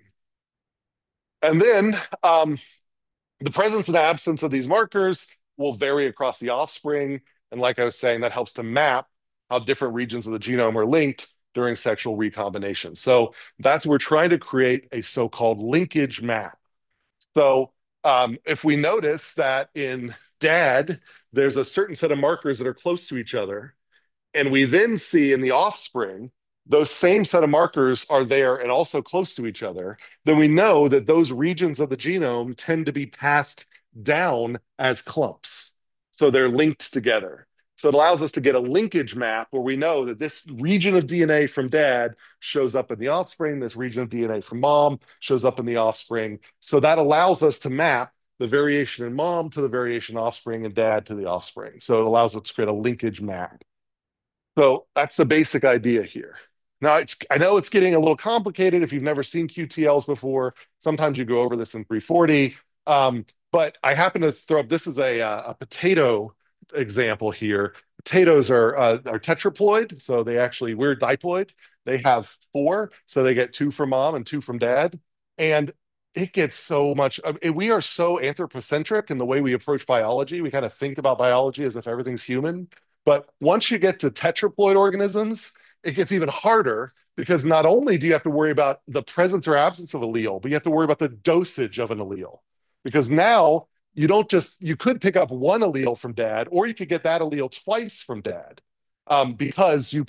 And then the presence and absence of these markers will vary across the offspring. And like I was saying, that helps to map how different regions of the genome are linked during sexual recombination. So that's we're trying to create a so-called linkage map. So if we notice that in dad, there's a certain set of markers that are close to each other, and we then see in the offspring, those same set of markers are there and also close to each other, then we know that those regions of the genome tend to be passed down as clumps. So they're linked together. So it allows us to get a linkage map where we know that this region of DNA from dad shows up in the offspring, this region of DNA from mom shows up in the offspring. So that allows us to map the variation in mom to the variation offspring and dad to the offspring. So it allows us to create a linkage map. So that's the basic idea here. Now, I know it's getting a little complicated if you've never seen QTLs before. Sometimes you go over this in 340. But I happen to throw up, this is a potato example here. Potatoes are tetraploid, so we're diploid. They have four, so they get two from mom and two from dad. And it gets so much, we are so anthropocentric in the way we approach biology. We kind of think about biology as if everything's human. But once you get to tetraploid organisms, it gets even harder because not only do you have to worry about the presence or absence of allele, but you have to worry about the dosage of an allele. Because now you could pick up one allele from dad, or you could get that allele twice from dad because you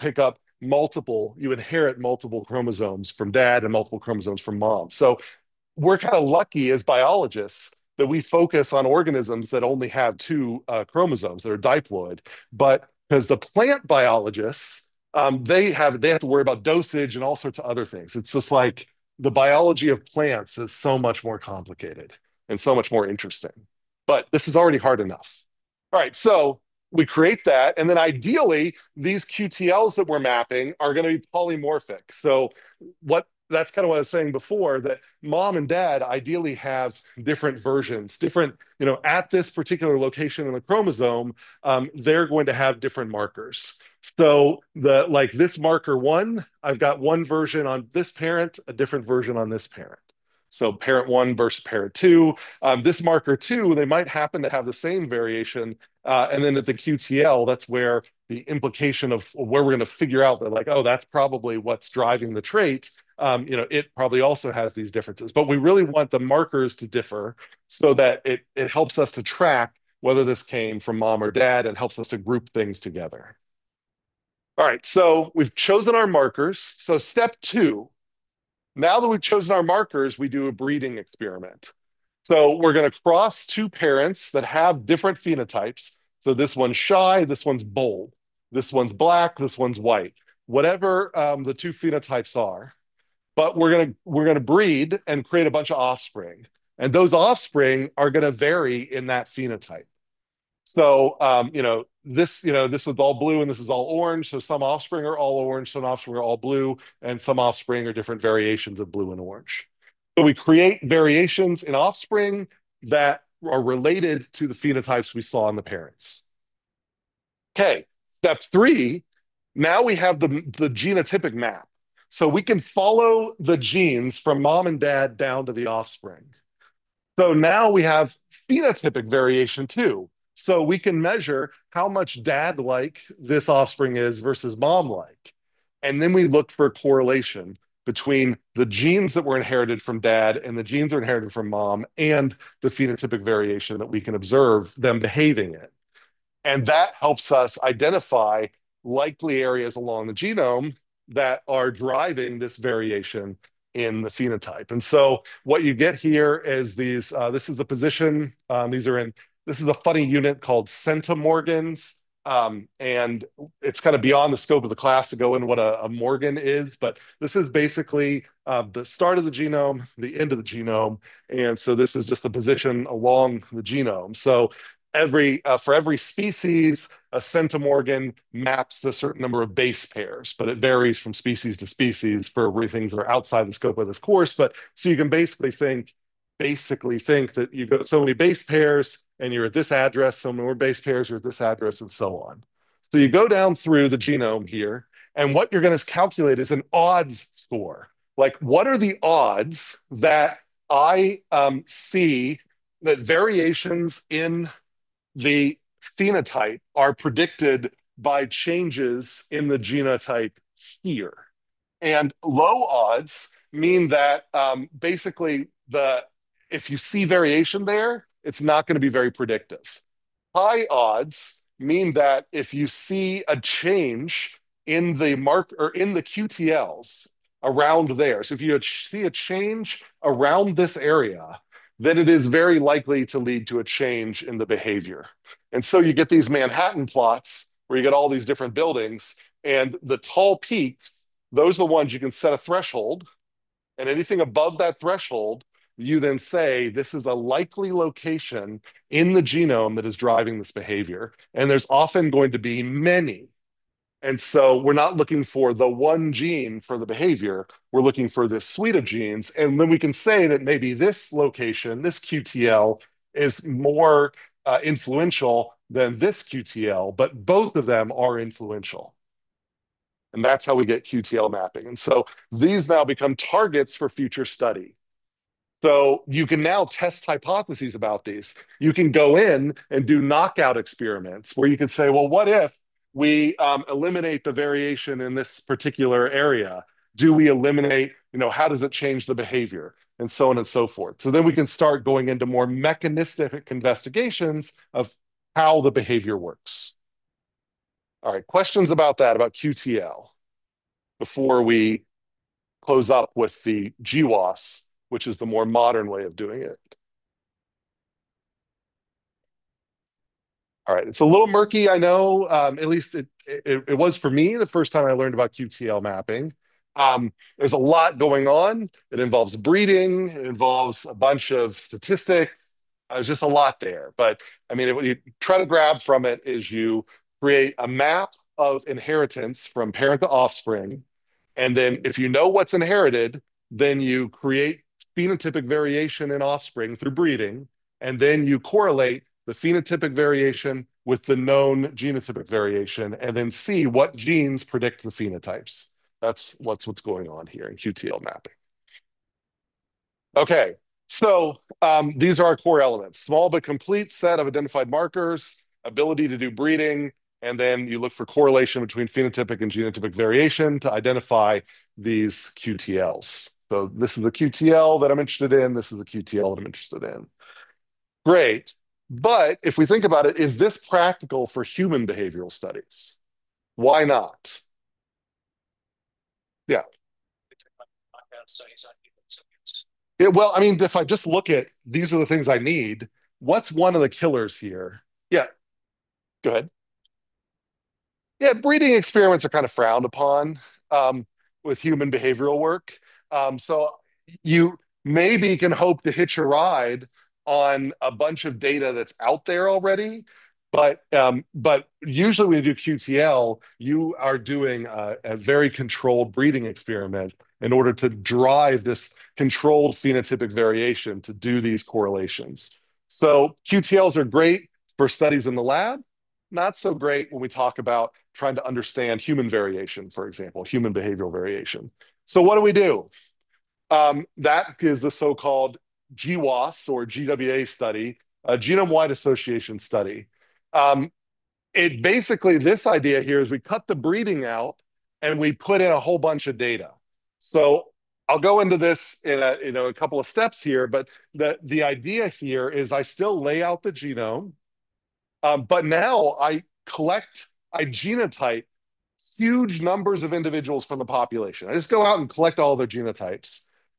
inherit multiple chromosomes from dad and multiple chromosomes from mom. So we're kind of lucky as biologists that we focus on organisms that only have two chromosomes that are diploid. But because the plant biologists, they have to worry about dosage and all sorts of other things. It's just like the biology of plants is so much more complicated and so much more interesting. But this is already hard enough. All right, so we create that, and then ideally, these QTLs that we're mapping are going to be polymorphic. So that's kind of what I was saying before, that mom and dad ideally have different versions, at this particular location in the chromosome, they're going to have different markers. So this marker one, I've got one version on this parent, a different version on this parent. So parent one versus parent two. This marker two, they might happen to have the same variation. And then at the QTL, that's where the implication of where we're going to figure out that oh, that's probably what's driving the trait. It probably also has these differences, but we really want the markers to differ so that it helps us to track whether this came from mom or dad and helps us to group things together. All right, so we've chosen our markers. So step two, now that we've chosen our markers, we do a breeding experiment. So we're going to cross two parents that have different phenotypes. So this one's shy, this one's bold. This one's black, this one's white. Whatever the two phenotypes are. But we're gonna breed and create a bunch of offspring. And those offspring are going to vary in that phenotype. So, this is all blue and this is all orange. So some offspring are all orange, some offspring are all blue, and some offspring are different variations of blue and orange. So we create variations in offspring that are related to the phenotypes we saw in the parents. Okay, step three, now we have the genotypic map. So we can follow the genes from mom and dad down to the offspring. So now we have phenotypic variation too. So we can measure how much dad-like this offspring is versus mom-like. And then we look for a correlation between the genes that were inherited from dad and the genes that were inherited from mom and the phenotypic variation that we can observe them behaving in. And that helps us identify likely areas along the genome that are driving this variation in the phenotype. And so what you get here is this is the position. This is a funny unit called centimorgans. And it's kind of beyond the scope of the class to go into what a Morgan is, but this is basically the start of the genome, the end of the genome. And so this is just the position along the genome. So for every species, a centimorgan maps a certain number of base pairs, but it varies from species to species for things that are outside the scope of this course. But so you can basically think that you go so many base pairs and you're at this address, so many more base pairs are at this address, and so on. So you go down through the genome here, and what you're going to calculate is an odds score. Like, what are the odds that I see that variations in the phenotype are predicted by changes in the genotype here? And low odds mean that basically if you see variation there, it's not going to be very predictive. High odds mean that if you see a change in the mark or in the QTLs around there, so if you see a change around this area, then it is very likely to lead to a change in the behavior. And so you get these Manhattan plots where you get all these different buildings, and the tall peaks, those are the ones you can set a threshold, and anything above that threshold, you then say this is a likely location in the genome that is driving this behavior. And there's often going to be many. And so we're not looking for the one gene for the behavior. We're looking for this suite of genes. And then we can say that maybe this location, this QTL, is more influential than this QTL, but both of them are influential. And that's how we get QTL mapping. And so these now become targets for future study. So you can now test hypotheses about these. You can go in and do knockout experiments where you can say, well, what if we eliminate the variation in this particular area? Do we eliminate, how does it change the behavior? And so on and so forth. So then we can start going into more mechanistic investigations of how the behavior works. All right, questions about that, about QTL, before we close up with the GWAS, which is the more modern way of doing it. All right, it's a little murky, I know. At least it was for me the first time I learned about QTL mapping. There's a lot going on. It involves breeding. It involves a bunch of statistics. There's just a lot there. But I mean, what you try to grab from it is you create a map of inheritance from parent to offspring. And then if you know what's inherited, then you create phenotypic variation in offspring through breeding. And then you correlate the phenotypic variation with the known genotypic variation, and then see what genes predict the phenotypes. That's what's going on here in QTL mapping. Okay, so these are our core elements. Small but complete set of identified markers, ability to do breeding, and then you look for correlation between phenotypic and genotypic variation to identify these QTLs. So this is the QTL that I'm interested in. This is the QTL that I'm interested in. Great. But if we think about it, is this practical for human behavioral studies? Why not? Yeah. Yeah, well, I mean, if I just look at these are the things I need, what's one of the killers here? Yeah, go ahead. Yeah, breeding experiments are kind of frowned upon with human behavioral work. So you maybe can hope to hitch a ride on a bunch of data that's out there already. But usually when you do QTL, you are doing a very controlled breeding experiment in order to drive this controlled phenotypic variation to do these correlations. So QTLs are great for studies in the lab, not so great when we talk about trying to understand human variation, for example, human behavioral variation. So what do? That is the so-called GWAS or GWA study, a genome-wide association study. It basically, this idea here is we cut the breeding out and we put in a whole bunch of data. So I'll go into this in a couple of steps here, but the idea here is I still lay out the genome, but now I genotype huge numbers of individuals from the population. I just go out and collect all their genotypes.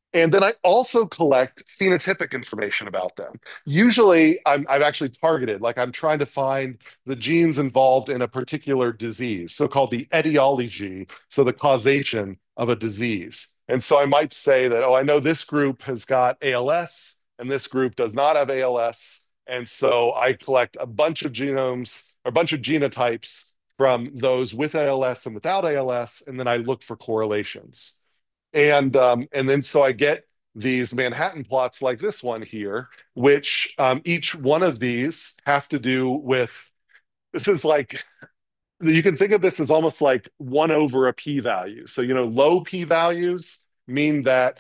And then I also collect phenotypic information about them. Usually, I've actually targeted, like I'm trying to find the genes involved in a particular disease, so-called the etiology, so the causation of a disease. And so I might say that, oh, I know this group has got ALS and this group does not have ALS. And so I collect a bunch of genomes or a bunch of genotypes from those with ALS and without ALS, and then I look for correlations. And then so I get these Manhattan plots like this one here, which each one of these have to do with, this is like, you can think of this as almost like one over a p-value. So, low p-values mean that,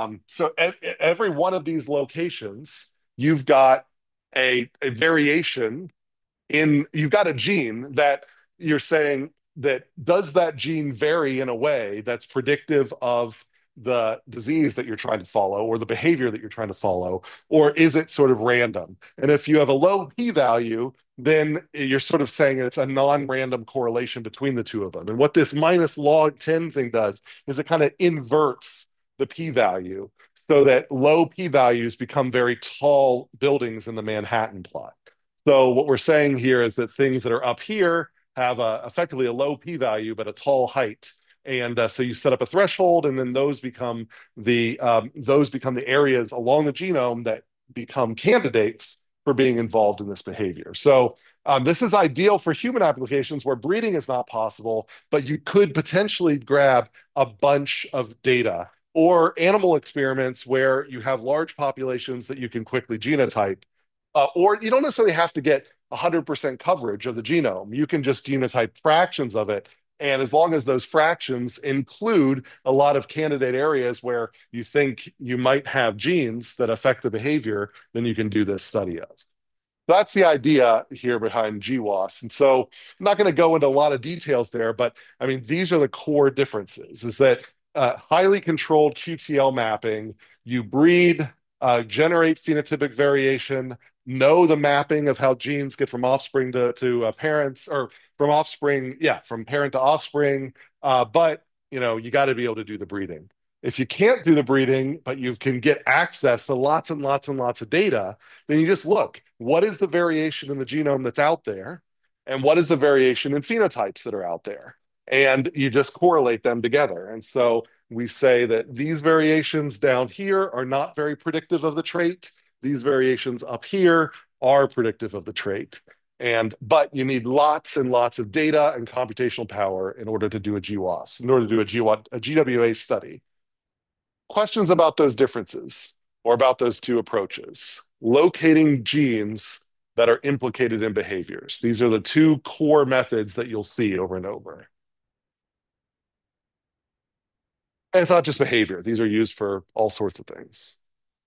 every one of these locations, you've got a variation you've got a gene that you're saying that does that gene vary in a way that's predictive of the disease that you're trying to follow or the behavior that you're trying to follow, or is it sort of random? And if you have a low p-value, then you're sort of saying it's a non-random correlation between the two of them. And what this minus log 10 thing does is it kind of inverts the p-value so that low p-values become very tall buildings in the Manhattan plot. So what we're saying here is that things that are up here have effectively a low p-value but a tall height, and so you set up a threshold, and then those become the areas along the genome that become candidates for being involved in this behavior. So this is ideal for human applications where breeding is not possible, but you could potentially grab a bunch of data or animal experiments where you have large populations that you can quickly genotype or you don't necessarily have to get 100% coverage of the genome. You can just genotype fractions of it. And as long as those fractions include a lot of candidate areas where you think you might have genes that affect the behavior, then you can do this study of. That's the idea here behind GWAS. And so I'm not going to go into a lot of details there, but I mean, these are the core differences, is that highly controlled QTL mapping, you breed, generate phenotypic variation, know the mapping of how genes get from offspring to parents, or from offspring, yeah, from parent to offspring. But you got to be able to do the breeding. If you can't do the breeding, but you can get access to lots and lots and lots of data, then you just look, what is the variation in the genome that's out there? And what is the variation in phenotypes that are out there? And you just correlate them together. And so we say that these variations down here are not very predictive of the trait. These variations up here are predictive of the trait. But you need lots and lots of data and computational power in order to do a GWAS, in order to do a GWA study. Questions about those differences or about those two approaches? Locating genes that are implicated in behaviors. These are the two core methods that you'll see over and over. And it's not just behavior. These are used for all sorts of things.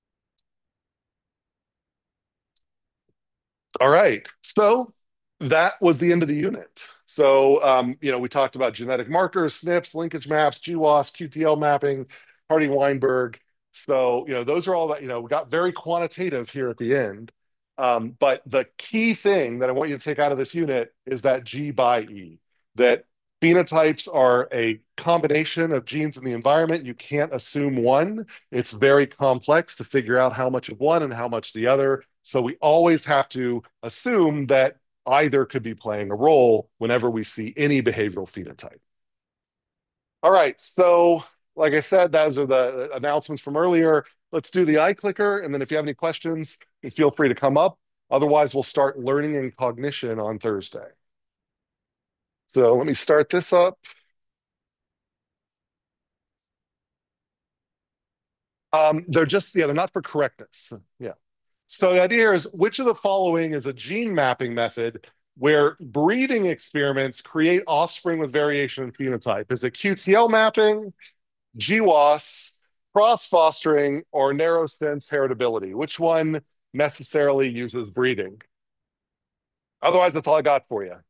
All right. So that was the end of the unit. So, we talked about genetic markers, SNPs, linkage maps, GWAS, QTL mapping, Hardy-Weinberg. So, those are all that, we got very quantitative here at the end. But the key thing that I want you to take out of this unit is that G by E, that phenotypes are a combination of genes in the environment. You can't assume one. It's very complex to figure out how much of one and how much the other. So we always have to assume that either could be playing a role whenever we see any behavioral phenotype. All right, so like I said, those are the announcements from earlier. Let's do the iClicker, and then if you have any questions, feel free to come up. Otherwise, we'll start learning and cognition on Thursday. So let me start this up. They're not for correctness. Yeah. So the idea here is, which of the following is a gene mapping method where breeding experiments create offspring with variation in phenotype? Is it QTL mapping, GWAS, cross-fostering, or narrow sense heritability? Which one necessarily uses breeding? Otherwise, that's all I got for you.